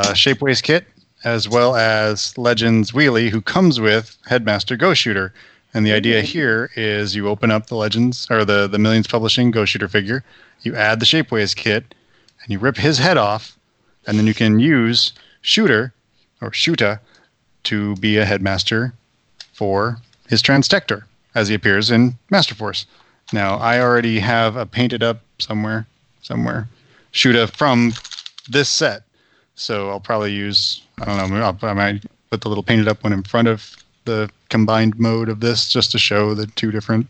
Shapeways kit, as well as Legends Wheelie, who comes with Headmaster Go Shooter. And the idea here is you open up the Legends or the Millions Publishing Ghost Shooter figure, you add the Shapeways kit, and you rip his head off, and then you can use Shooter or Shuta to be a headmaster for his Transtector as he appears in Master Force. Now, I already have a painted up somewhere, Shuta from this set. So I'll probably use, I don't know, I might put the little painted up one in front of the combined mode of this just to show the two different,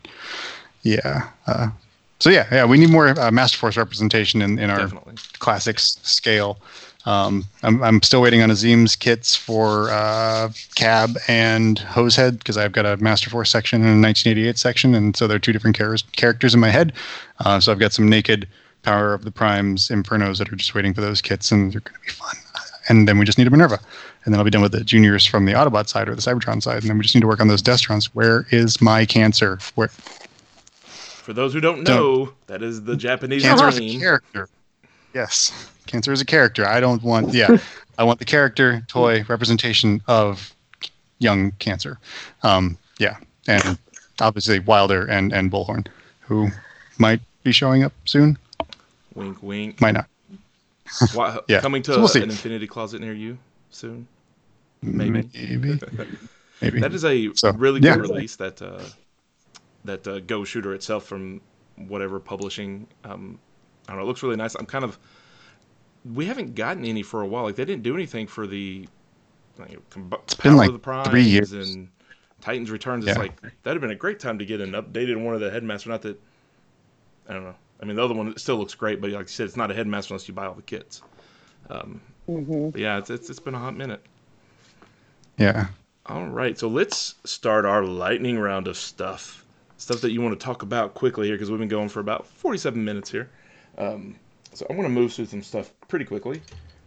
So we need more Master Force representation in our Definitely. classics scale. I'm still waiting on Azim's kits for Cab and Hosehead because I've got a Master Force section and a 1988 section, and so they're two different characters in my head. So I've got some naked Power of the Primes Infernos that are just waiting for those kits, and they're going to be fun. And then we just need a Minerva, and then I'll be done with the juniors from the Autobot side or the Cybertron side, and then we just need to work on those Destrons. Where is my Cancer? Where? For those who don't know, that is the Japanese Cancer is a name. character. Yes, Cancer is a character. I don't want. I want the character toy representation of young Cancer. And obviously Wilder and Bullhorn, who might be showing up soon. Wink, wink. Might not. Coming to So we'll see. an Infinity Closet near you soon. Maybe. Maybe. That is a really good release. That Ghost Shooter itself from whatever publishing. I don't know. It looks really nice. We haven't gotten any for a while. Like they didn't do anything for the It's been like of the Primes 3 years. and Titans Returns. It's like that'd have been a great time to get an updated one of the Headmaster. Not that I don't know. I mean, the other one still looks great, but like you said, it's not a Headmaster unless you buy all the kits. But yeah, it's been a hot minute. Yeah. All right, so let's start our lightning round of stuff that you want to talk about quickly here because we've been going for about 47 minutes here. So I'm going to move through some stuff pretty quickly.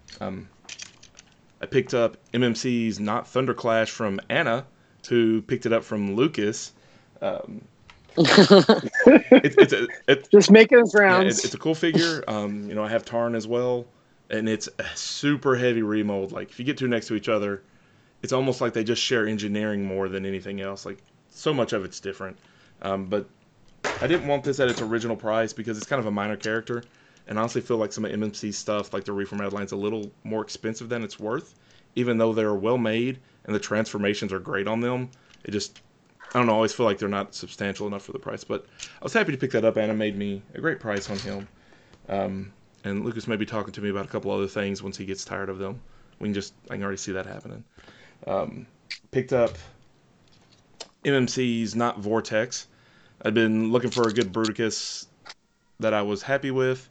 I picked up MMC's Not Thunderclash from Anna, who picked it up from Lucas. It's Just making its yeah, rounds. it's a cool figure. I have Tarn as well, and it's a super heavy remold. Like if you get two next to each other, it's almost like they just share engineering more than anything else. Like so much of it's different. But I didn't want this at its original price because it's kind of a minor character, and I honestly feel like some of MMC stuff, like the Reformatted line's a little more expensive than it's worth, even though they're well made and the transformations are great on them. It just, I don't know, I always feel like they're not substantial enough for the price. But I was happy to pick that up. Anna made me a great price on him. And Lucas may be talking to me about a couple other things once he gets tired of them. I can already see that happening. Picked up MMC's Not Vortex. I'd been looking for a good Bruticus that I was happy with,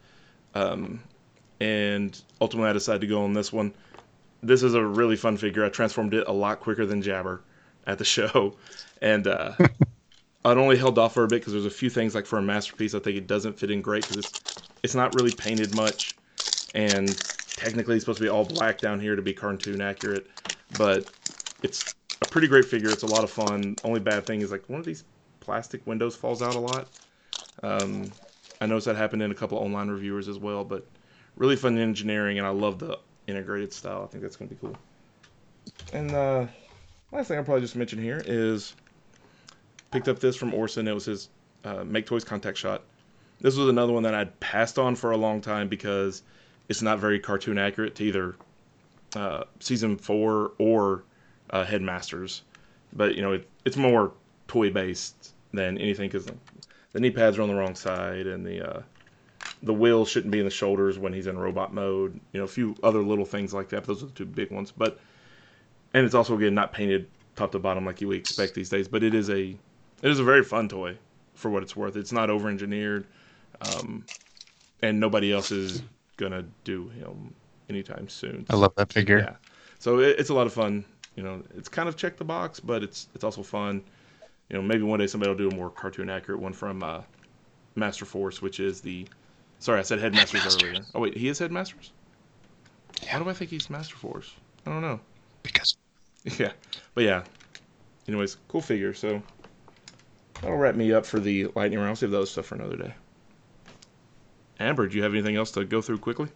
and ultimately I decided to go on this one. This is a really fun figure. I transformed it a lot quicker than Jabber at the show, and I'd only held off for a bit because there's a few things, like for a Masterpiece, I think it doesn't fit in great because it's not really painted much, and technically it's supposed to be all black down here to be cartoon accurate, but it's a pretty great figure. It's a lot of fun. Only bad thing is like one of these plastic windows falls out a lot. I noticed that happened in a couple online reviewers as well, but really fun engineering, and I love the integrated style. I think that's going to be cool. And last thing I'll probably just mention here is picked up this from Orson. It was his Make Toys Contact Shot. This was another one that I'd passed on for a long time because it's not very cartoon accurate to either Season 4 or Headmasters. But, it's more toy-based than anything because the knee pads are on the wrong side, and the wheel shouldn't be in the shoulders when he's in robot mode. A few other little things like that. But those are the two big ones. And it's also, again, not painted top to bottom like you would expect these days. But it is a very fun toy for what it's worth. It's not over-engineered, and nobody else is going to do him anytime soon. I love that figure. Yeah. So it's a lot of fun. It's kind of check the box, but it's also fun. Maybe one day somebody will do a more cartoon accurate one from Master Force, which is sorry, I said Headmasters earlier. Oh wait, he is Headmasters? Yeah. Why do I think he's Master Force? I don't know. Because. Yeah. But yeah. Anyways, cool figure. So that'll wrap me up for the lightning round. I'll save those stuff for another day. Amber, do you have anything else to go through quickly?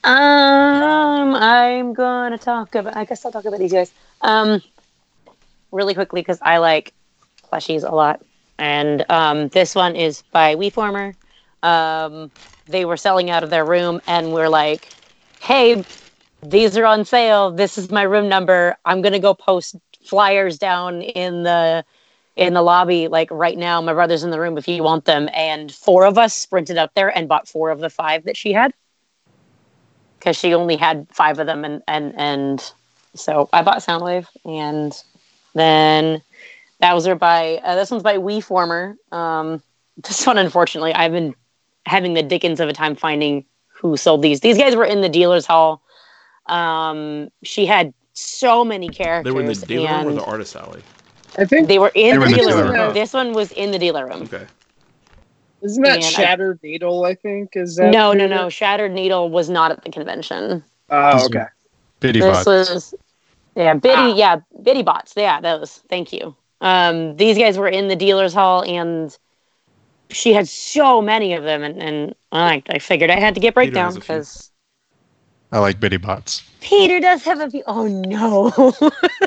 I'm gonna talk about. I guess I'll talk about these guys. really quickly because I like plushies a lot. And this one is by WeFormer. They were selling out of their room, and we're like, hey, these are on sale. This is my room number. I'm going to go post flyers down in the lobby like right now. My brother's in the room if you want them. And 4 of us sprinted up there and bought 4 of the 5 that she had. Because she only had 5 of them, and so I bought Soundwave, and then that was her by this one's by WeFormer. This one, unfortunately, I've been having the dickens of a time finding who sold these. These guys were in the dealer's hall. She had so many characters. They were in the dealer room or the artist alley? I think they were in the dealer room. room. This one was in the dealer room. Okay. Isn't that And Shattered Needle? I think is that. No. Shattered Needle was not at the convention. Oh, okay. Bitty This bots. was Bitty Bots. Yeah, those. Thank you. These guys were in the dealer's hall, and she had so many of them, and I figured I had to get breakdown has a few. because I like bitty bots. Peter does have a few. Oh no,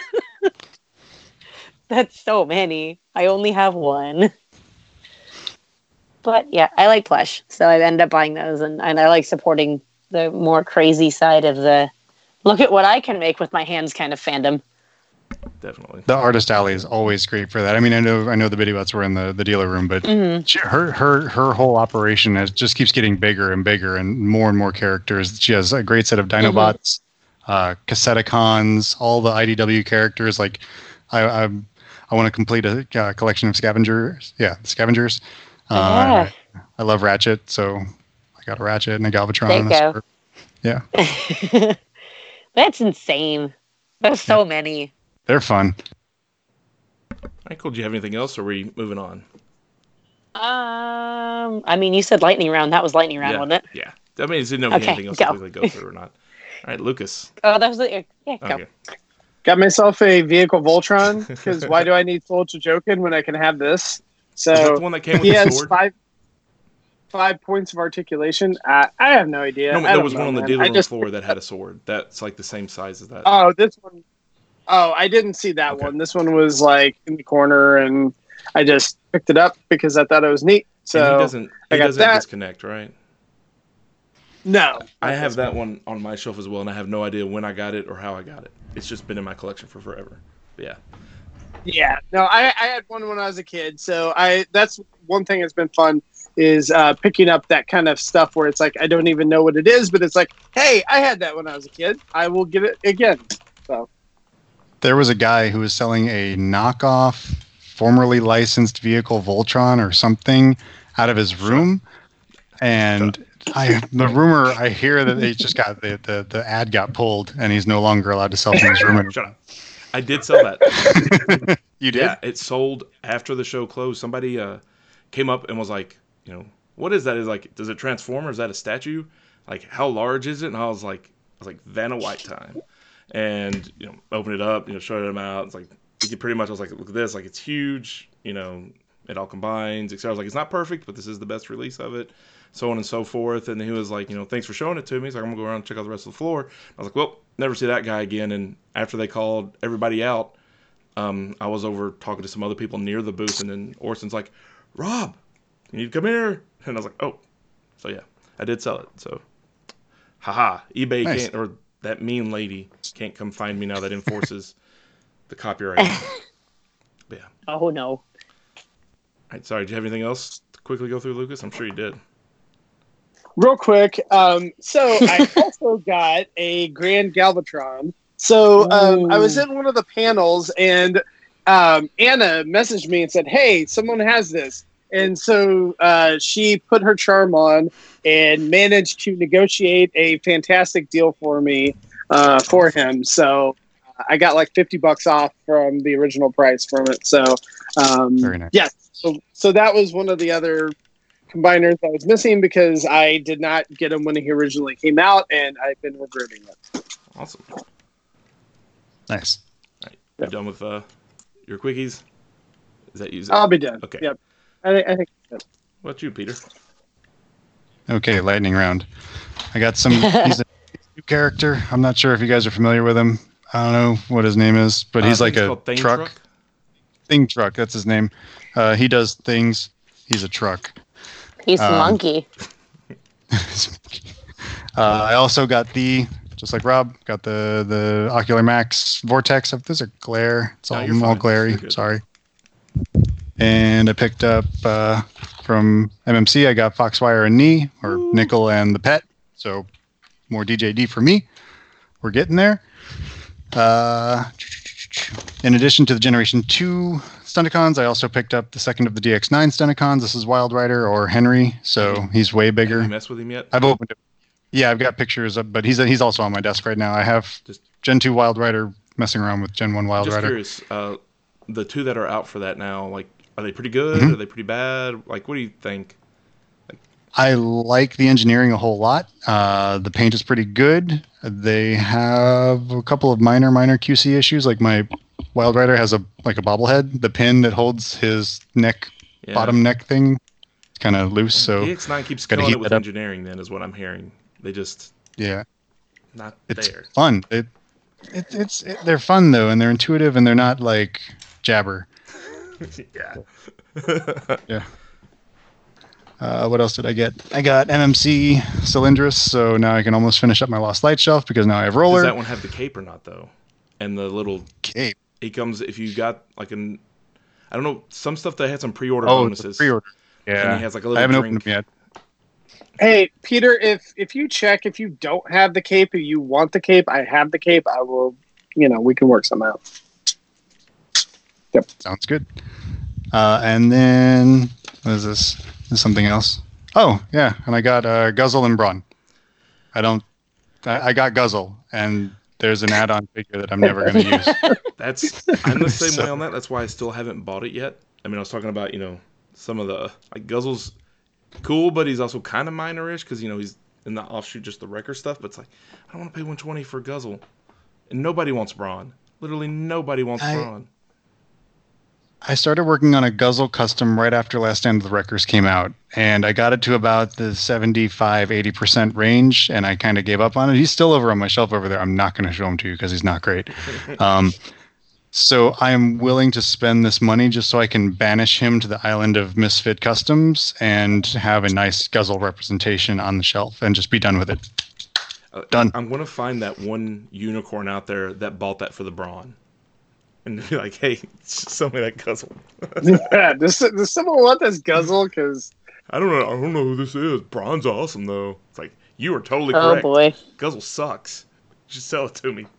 that's so many. I only have one. But yeah, I like plush, so I ended up buying those, and I like supporting the more crazy side of the look at what I can make with my hands kind of fandom. Definitely. The artist alley is always great for that. I mean, I know the bitty bots were in the dealer room, but her whole operation just keeps getting bigger and bigger and more characters. She has a great set of Dinobots, Cassetticons, all the IDW characters. Like, I want to complete a collection of scavengers. Yeah, scavengers. I love Ratchet, so I got a Ratchet and a Galvatron. There you go. Yeah. That's insane. There's so many. They're fun. All right, cool. Do you have anything else, or are we moving on? I mean, you said lightning round. That was lightning round, wasn't it? Yeah. I mean, didn't know if you had anything else to quickly go through or not. All right, Lucas. Oh, that was the go. Okay. Got myself a vehicle Voltron because why do I need Soldier Jokin when I can have this? So Is that the one that came with he the has sword? 5 points of articulation. I have no idea. No, I there don't was know, one on the man. dealer I room just- floor that had a sword. That's like the same size as that. Oh, this one. Oh, I didn't see that Okay. one. This one was like in the corner, and I just picked it up because I thought it was neat. So And he doesn't I got that. disconnect, right? No, I have that one on my shelf as well, and I have no idea when I got it or how I got it. It's just been in my collection for forever. But yeah. Yeah, no, I had one when I was a kid. So that's one thing that's been fun is picking up that kind of stuff where it's like I don't even know what it is, but it's like, hey, I had that when I was a kid. I will get it again. So There was a guy who was selling a knockoff, formerly licensed vehicle Voltron or something out of his room, and the rumor I hear that they just got the ad got pulled, and he's no longer allowed to sell from his room anymore. Shut up. I did sell that. You did? Yeah, it sold after the show closed. Somebody came up and was like, what is that? Is like, does it transform or is that a statue? Like, how large is it? And I was like, Vanna White time. And, open it up, showed them out. It's like, you could pretty much, I was like, look at this. Like, it's huge. It all combines, etc. I was like, it's not perfect, but this is the best release of it. So on and so forth. And he was like, thanks for showing it to me. He's like, I'm going to go around and check out the rest of the floor. I was like, well, never see that guy again. And after they called everybody out, I was over talking to some other people near the booth. And then Orson's like, Rob, you need to come here. And I was like, oh. So yeah, I did sell it. So, haha, eBay Nice. can't, or that mean lady can't come find me now that enforces the copyright. But yeah. Oh no. All right, sorry, do you have anything else to quickly go through, Lucas? I'm sure you did. real quick, so I also got a Grand Galvatron. So I was in one of the panels, and Anna messaged me and said, "Hey, someone has this." And so she put her charm on and managed to negotiate a fantastic deal for me for him. So I got like $50 off from the original price from it. So Very nice. yeah, so that was one of the other combiners I was missing because I did not get him when he originally came out, and I've been regretting it. Awesome. Nice. All right, you done with your quickies? Is that you? I'll be done. Okay. Yep. I think that's it. What about you, Peter? Okay, lightning round. I got some. He's a new character. I'm not sure if you guys are familiar with him. I don't know what his name is, but he's I like think it's a called Thane truck. Thing Truck. That's his name. He does things. He's a truck. He's a monkey. I also got just like Rob, got the Ocular Max Vortex. Those are glare. It's all, you're all fine. glary. You're good. Sorry. And I picked up from MMC. I got Foxwire and Knee, or Nickel and the Pet. So more DJD for me. We're getting there. In addition to the Generation 2 Stunticons, I also picked up the second of the DX9 Stunticons. This is Wild Rider, or Henry, so he's way bigger. Have you messed with him yet? I've opened it. Yeah, I've got pictures of, but he's also on my desk right now. I have Just- Gen 2 Wild Rider messing around with Gen 1 Wild Just Rider. curious, the two that are out for that now, like, are they pretty good? Mhm. Are they pretty bad? Like, what do you think? I like the engineering a whole lot. The paint is pretty good. They have a couple of minor QC issues. Like my Wild Rider has a bobblehead. The pin that holds his neck, Yeah. bottom neck thing, is kind of loose. So DX9 keeps gotta killing heat it with that up. engineering, then, is what I'm hearing. They just, yeah, not it's there. fun. They're fun though, and they're intuitive, and they're not like jabber. Yeah. Yeah. What else did I get? I got MMC Cylindrus, so now I can almost finish up my Lost Light shelf because now I have Roller. Does that one have the cape or not, though? And the little, Cape. it comes, if you got, like, I don't know, some stuff that had some pre-order Oh, bonuses. it's a pre-order. And Yeah. he has, like, a I little haven't drink. opened them yet. Hey, Peter, if you check if you don't have the cape, if you want the cape, I have the cape. I will, we can work some out. Sounds good. And then what is this? This is something else. Oh yeah, and I got Guzzle and Brawn. I got Guzzle, and there's an add-on figure that I'm never going to use. I'm the same So- way on that. That's why I still haven't bought it yet. I mean, I was talking about, some of the, like, Guzzle's cool, but he's also kind of minor-ish because, he's in the offshoot, just the Wrecker stuff. But it's like, I don't want to pay $120 for Guzzle. And nobody wants Brawn. Literally nobody wants Brawn. I started working on a Guzzle custom right after Last Stand of the Wreckers came out, and I got it to about the 75-80% range, and I kind of gave up on it. He's still over on my shelf over there. I'm not going to show him to you because he's not great. So I am willing to spend this money just so I can banish him to the island of Misfit Customs and have a nice Guzzle representation on the shelf and just be done with it. Done. I'm going to find that one unicorn out there that bought that for the Brawn. And be like, hey, sell me that Guzzle. Yeah, does someone want this Guzzle? Because I don't know who this is. Brawn's awesome, though. It's like, you are totally Oh correct. boy. Guzzle sucks. Just sell it to me.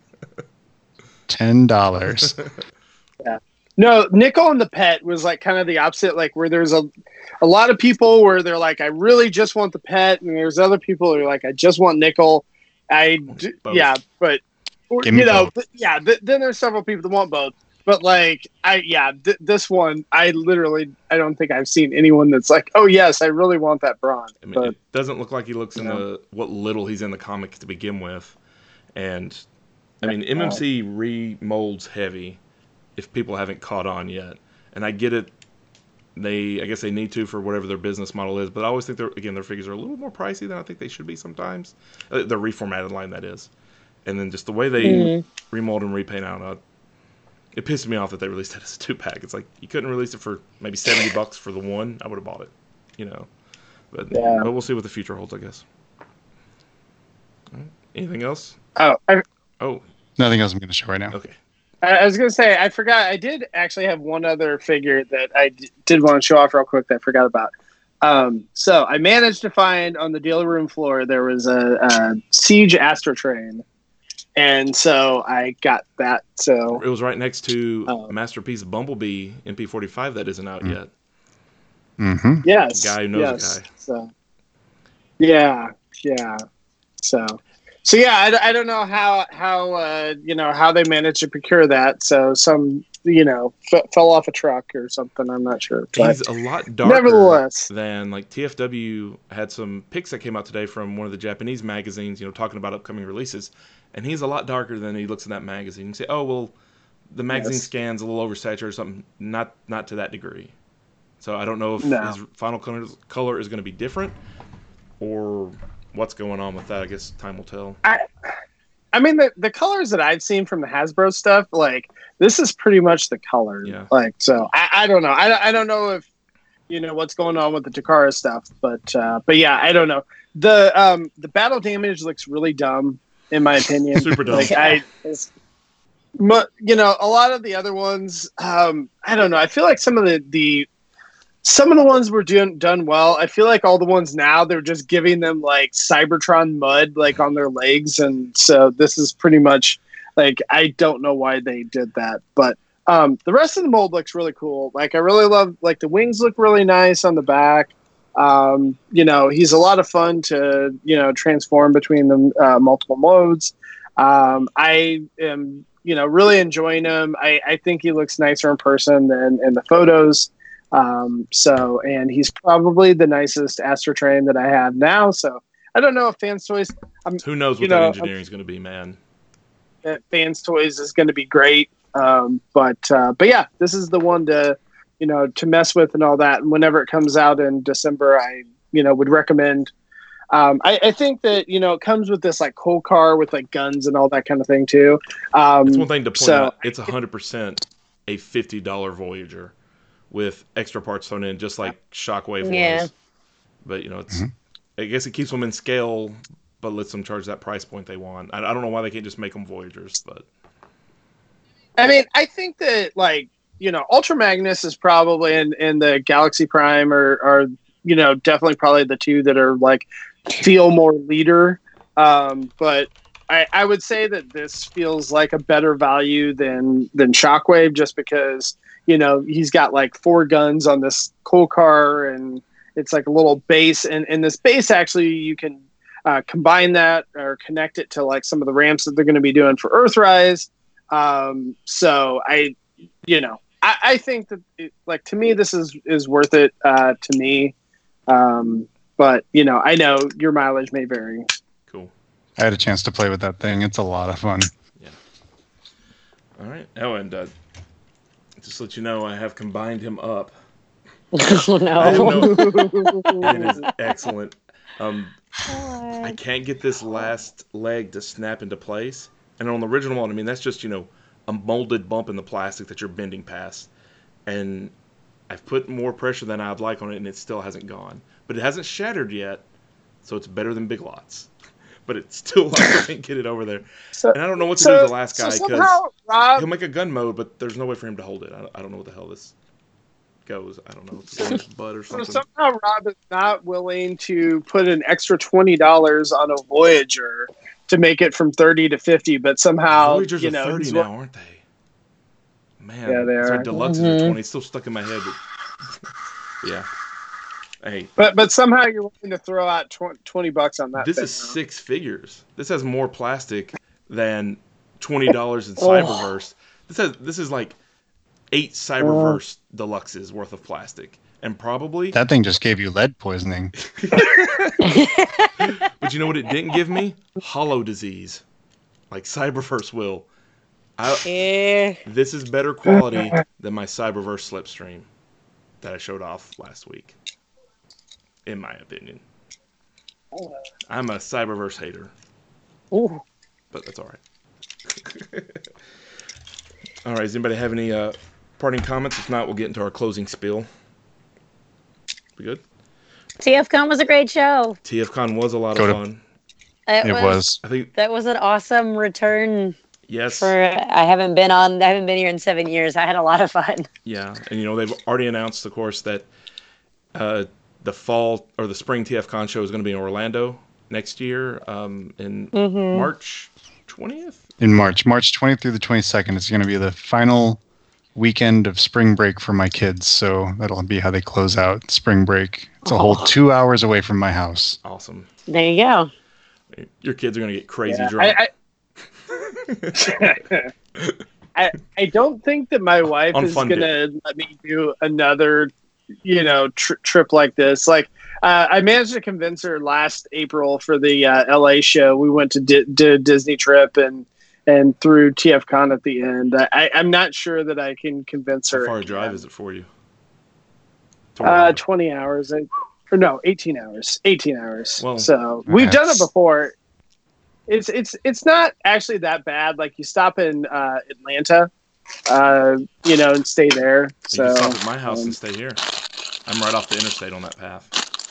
$10. no, Nickel and the Pet was like kind of the opposite. Like where there's a lot of people where they're like, I really just want the Pet, and there's other people who are like, I just want Nickel. Both. Yeah, but Give me both. Then there's several people that want both. But like, this one, I don't think I've seen anyone that's like, oh yes, I really want that Brawn. I mean, But it doesn't look like he looks in what little he's in the comic to begin with. And, I mean, MMC remolds heavy if people haven't caught on yet. And I get it. I guess they need to for whatever their business model is. But I always think, their figures are a little more pricey than I think they should be sometimes. The reformatted line, that is. And then just the way they remold and repaint out, it pissed me off that they released it as a 2-pack. It's like, you couldn't release it for maybe $70 for the one. I would have bought it, But we'll see what the future holds, I guess. All right. Anything else? Oh, Nothing else I'm going to show right now. okay. I was going to say, I forgot. I did actually have one other figure that I did want to show off real quick that I forgot about. So I managed to find on the dealer room floor, there was a Siege Astrotrain. And so I got that. So It was right next to Masterpiece Bumblebee MP45 that isn't out yet. Mm-hmm. yes, Guy who knows yes. a guy. So yeah. So yeah, I don't know how how they managed to procure that. So some fell off a truck or something. I'm not sure. But He's a lot darker nevertheless, than, like, TFW had some pics that came out today from one of the Japanese magazines, talking about upcoming releases. And he's a lot darker than he looks in that magazine. You say, oh, well, the magazine Yes. scan's a little oversaturated or something. Not to that degree. So I don't know if No. his final color is going to be different or what's going on with that. I guess time will tell. I mean, the colors that I've seen from the Hasbro stuff, like this is pretty much the color. Yeah. Like, so I don't know. I don't know if what's going on with the Takara stuff, but yeah, I don't know. The battle damage looks really dumb in my opinion. Super dumb. Like a lot of the other ones, I don't know. I feel like some of the ones were done well. I feel like all the ones now, they're just giving them like Cybertron mud like on their legs, and so this is pretty much like, I don't know why they did that, but the rest of the mold looks really cool. Like, I really love, like, the wings look really nice on the back. He's a lot of fun to transform between the multiple modes. I am really enjoying him. I think he looks nicer in person than in the photos. And he's probably the nicest Astrotrain that I have now. So I don't know if Fans Toys. Who knows what that engineering is going to be, man? Fans Toys is going to be great. But yeah, this is the one to mess with and all that. And whenever it comes out in December, I would recommend. I think that it comes with this like cool car with like guns and all that kind of thing too. It's one thing to point out. It's 100% a $50 Voyager with extra parts thrown in, just like Shockwave was. But it's. I guess it keeps them in scale, but lets them charge that price point they want. I don't know why they can't just make them Voyagers, but. I mean, I think that Ultra Magnus is probably in the Galaxy Prime are definitely probably the two that are like feel more leader. But I would say that this feels like a better value than Shockwave, just because he's got like 4 guns on this cool car, and it's like a little base, and this base actually you can combine that or connect it to like some of the ramps that they're going to be doing for Earthrise. So I think that to me this is worth it to me. But I know your mileage may vary. Cool. I had a chance to play with that thing. It's a lot of fun. Yeah. All right. Oh, and just to let you know, I have combined him up. Oh no! It is excellent. I can't get this last leg to snap into place. And on the original one, I mean, that's just, a molded bump in the plastic that you're bending past. And I've put more pressure than I'd like on it, and it still hasn't gone. But it hasn't shattered yet, so it's better than Big Lots. But it's still, I can't get it over there. And I don't know what to do with the last guy, because he'll make a gun mode, but there's no way for him to hold it. I don't know what the hell this goes. I don't know. It's in his butt or something. So somehow Rob is not willing to put an extra $20 on a Voyager to make it from 30 to 50, but somehow Voyagers are 30 now, aren't they? Man, yeah, they are. Sorry, Deluxe is 20. It's still stuck in my head. But yeah. Hey. But somehow you're willing to throw out $20 on that. This is 6 figures. This has more plastic than $20 in Cyberverse. This is like 8 Cyberverse Deluxes worth of plastic. And probably that thing just gave you lead poisoning. But you know what it didn't give me? Hollow disease, like Cyberverse will. This is better quality than my Cyberverse Slipstream that I showed off last week, in my opinion. I'm a Cyberverse hater. Ooh. But that's all right. All right, does anybody have any parting comments? If not, we'll get into our closing spiel. We good? TFCon was a great show. TFCon was a lot of fun. It was. I think that was an awesome return. Yes. I haven't been here in 7 years. I had a lot of fun. Yeah, and they've already announced, of course, that the fall or the spring TFCon show is going to be in Orlando next year, in March 20th. In March 20th through the 22nd, it's going to be the final weekend of spring break for my kids, so that'll be how they close out spring break. It's a whole 2 hours away from my house. Awesome. There you go. Your kids are going to get crazy drunk. I don't think that my wife is going to let me do another trip like this. Like I managed to convince her last April for the LA show. We went to did a Disney trip and through TFCon at the end. I'm not sure that I can convince her. How far a drive is it for you? 20 hours. 18 hours. 18 hours. Well, so we've done it before. it's not actually that bad. Like you stop in Atlanta, and stay there. You So can stop at my house and stay here. I'm right off the interstate on that path.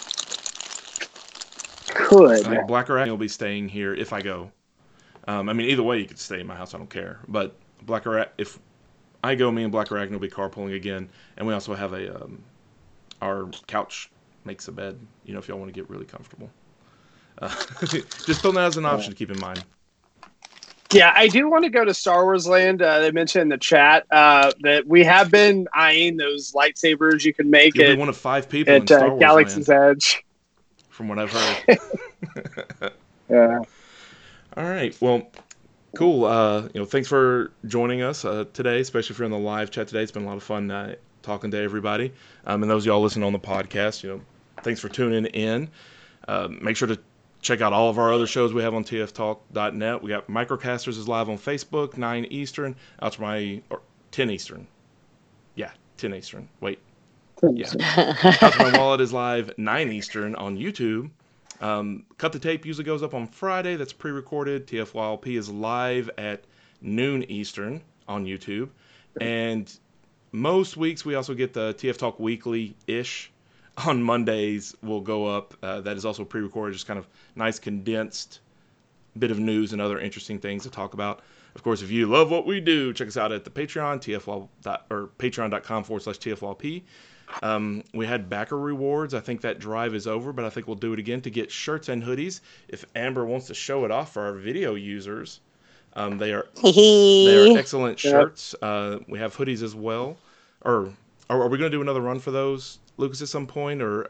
could. I think Black Arachne will be staying here if I go. Either way, you could stay in my house. I don't care. But if I go, me and Black Arachne will be carpooling again, and we also have our couch makes a bed. If y'all want to get really comfortable. Just throwing that as an option to keep in mind. Yeah, I do want to go to Star Wars Land. They mentioned in the chat that we have been eyeing those lightsabers you can make You'll be one of 5 people in at Star Wars Galaxy's Land, Edge. from what I've heard. Yeah. All right. Well, cool. Thanks for joining us today, especially if you're in the live chat today. It's been a lot of fun talking to everybody. And those of y'all listening on the podcast, thanks for tuning in. Make sure to check out all of our other shows we have on tftalk.net. We got Microcasters is live on Facebook, 9 Eastern. 10 Eastern. Yeah, 10 Eastern. Wait. Yeah. Out to My Wallet is live 9 Eastern on YouTube. Cut the Tape usually goes up on Friday. That's pre-recorded. TFYLP is live at noon Eastern on YouTube. And most weeks we also get the TF Talk Weekly-ish. On Mondays will go up. That is also pre-recorded, just kind of nice condensed bit of news and other interesting things to talk about. Of course, if you love what we do, check us out at the Patreon, patreon.com/TFLP. We had backer rewards. I think that drive is over, but I think we'll do it again to get shirts and hoodies. If Amber wants to show it off for our video users, they are excellent shirts. We have hoodies as well. Or are we going to do another run for those, Lucas, at some point, or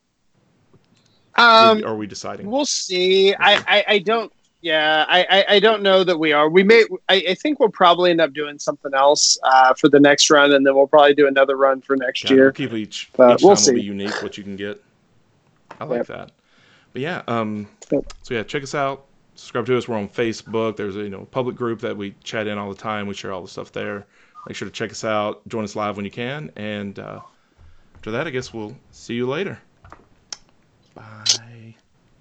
are we deciding? We'll see. I don't. Yeah, I don't know that we are. We may. I think we'll probably end up doing something else for the next run, and then we'll probably do another run for next year. We'll keep each we'll time see. will be unique. What you can get. I like that. But yeah. So yeah, check us out. Subscribe to us. We're on Facebook. There's a public group that we chat in all the time. We share all the stuff there. Make sure to check us out. Join us live when you can. And after that, I guess we'll see you later. Bye.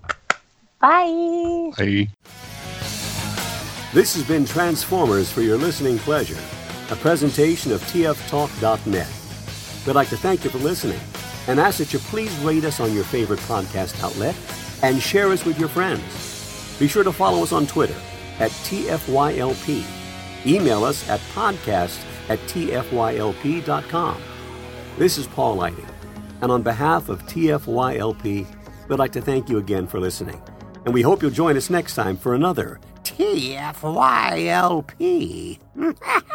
Bye. Bye. This has been Transformers for your listening pleasure, a presentation of tftalk.net. We'd like to thank you for listening and ask that you please rate us on your favorite podcast outlet and share us with your friends. Be sure to follow us on Twitter at TFYLP. Email us at podcast@tfylp.com. This is Paul Lighting, and on behalf of TFYLP, we'd like to thank you again for listening. And we hope you'll join us next time for another TFYLP.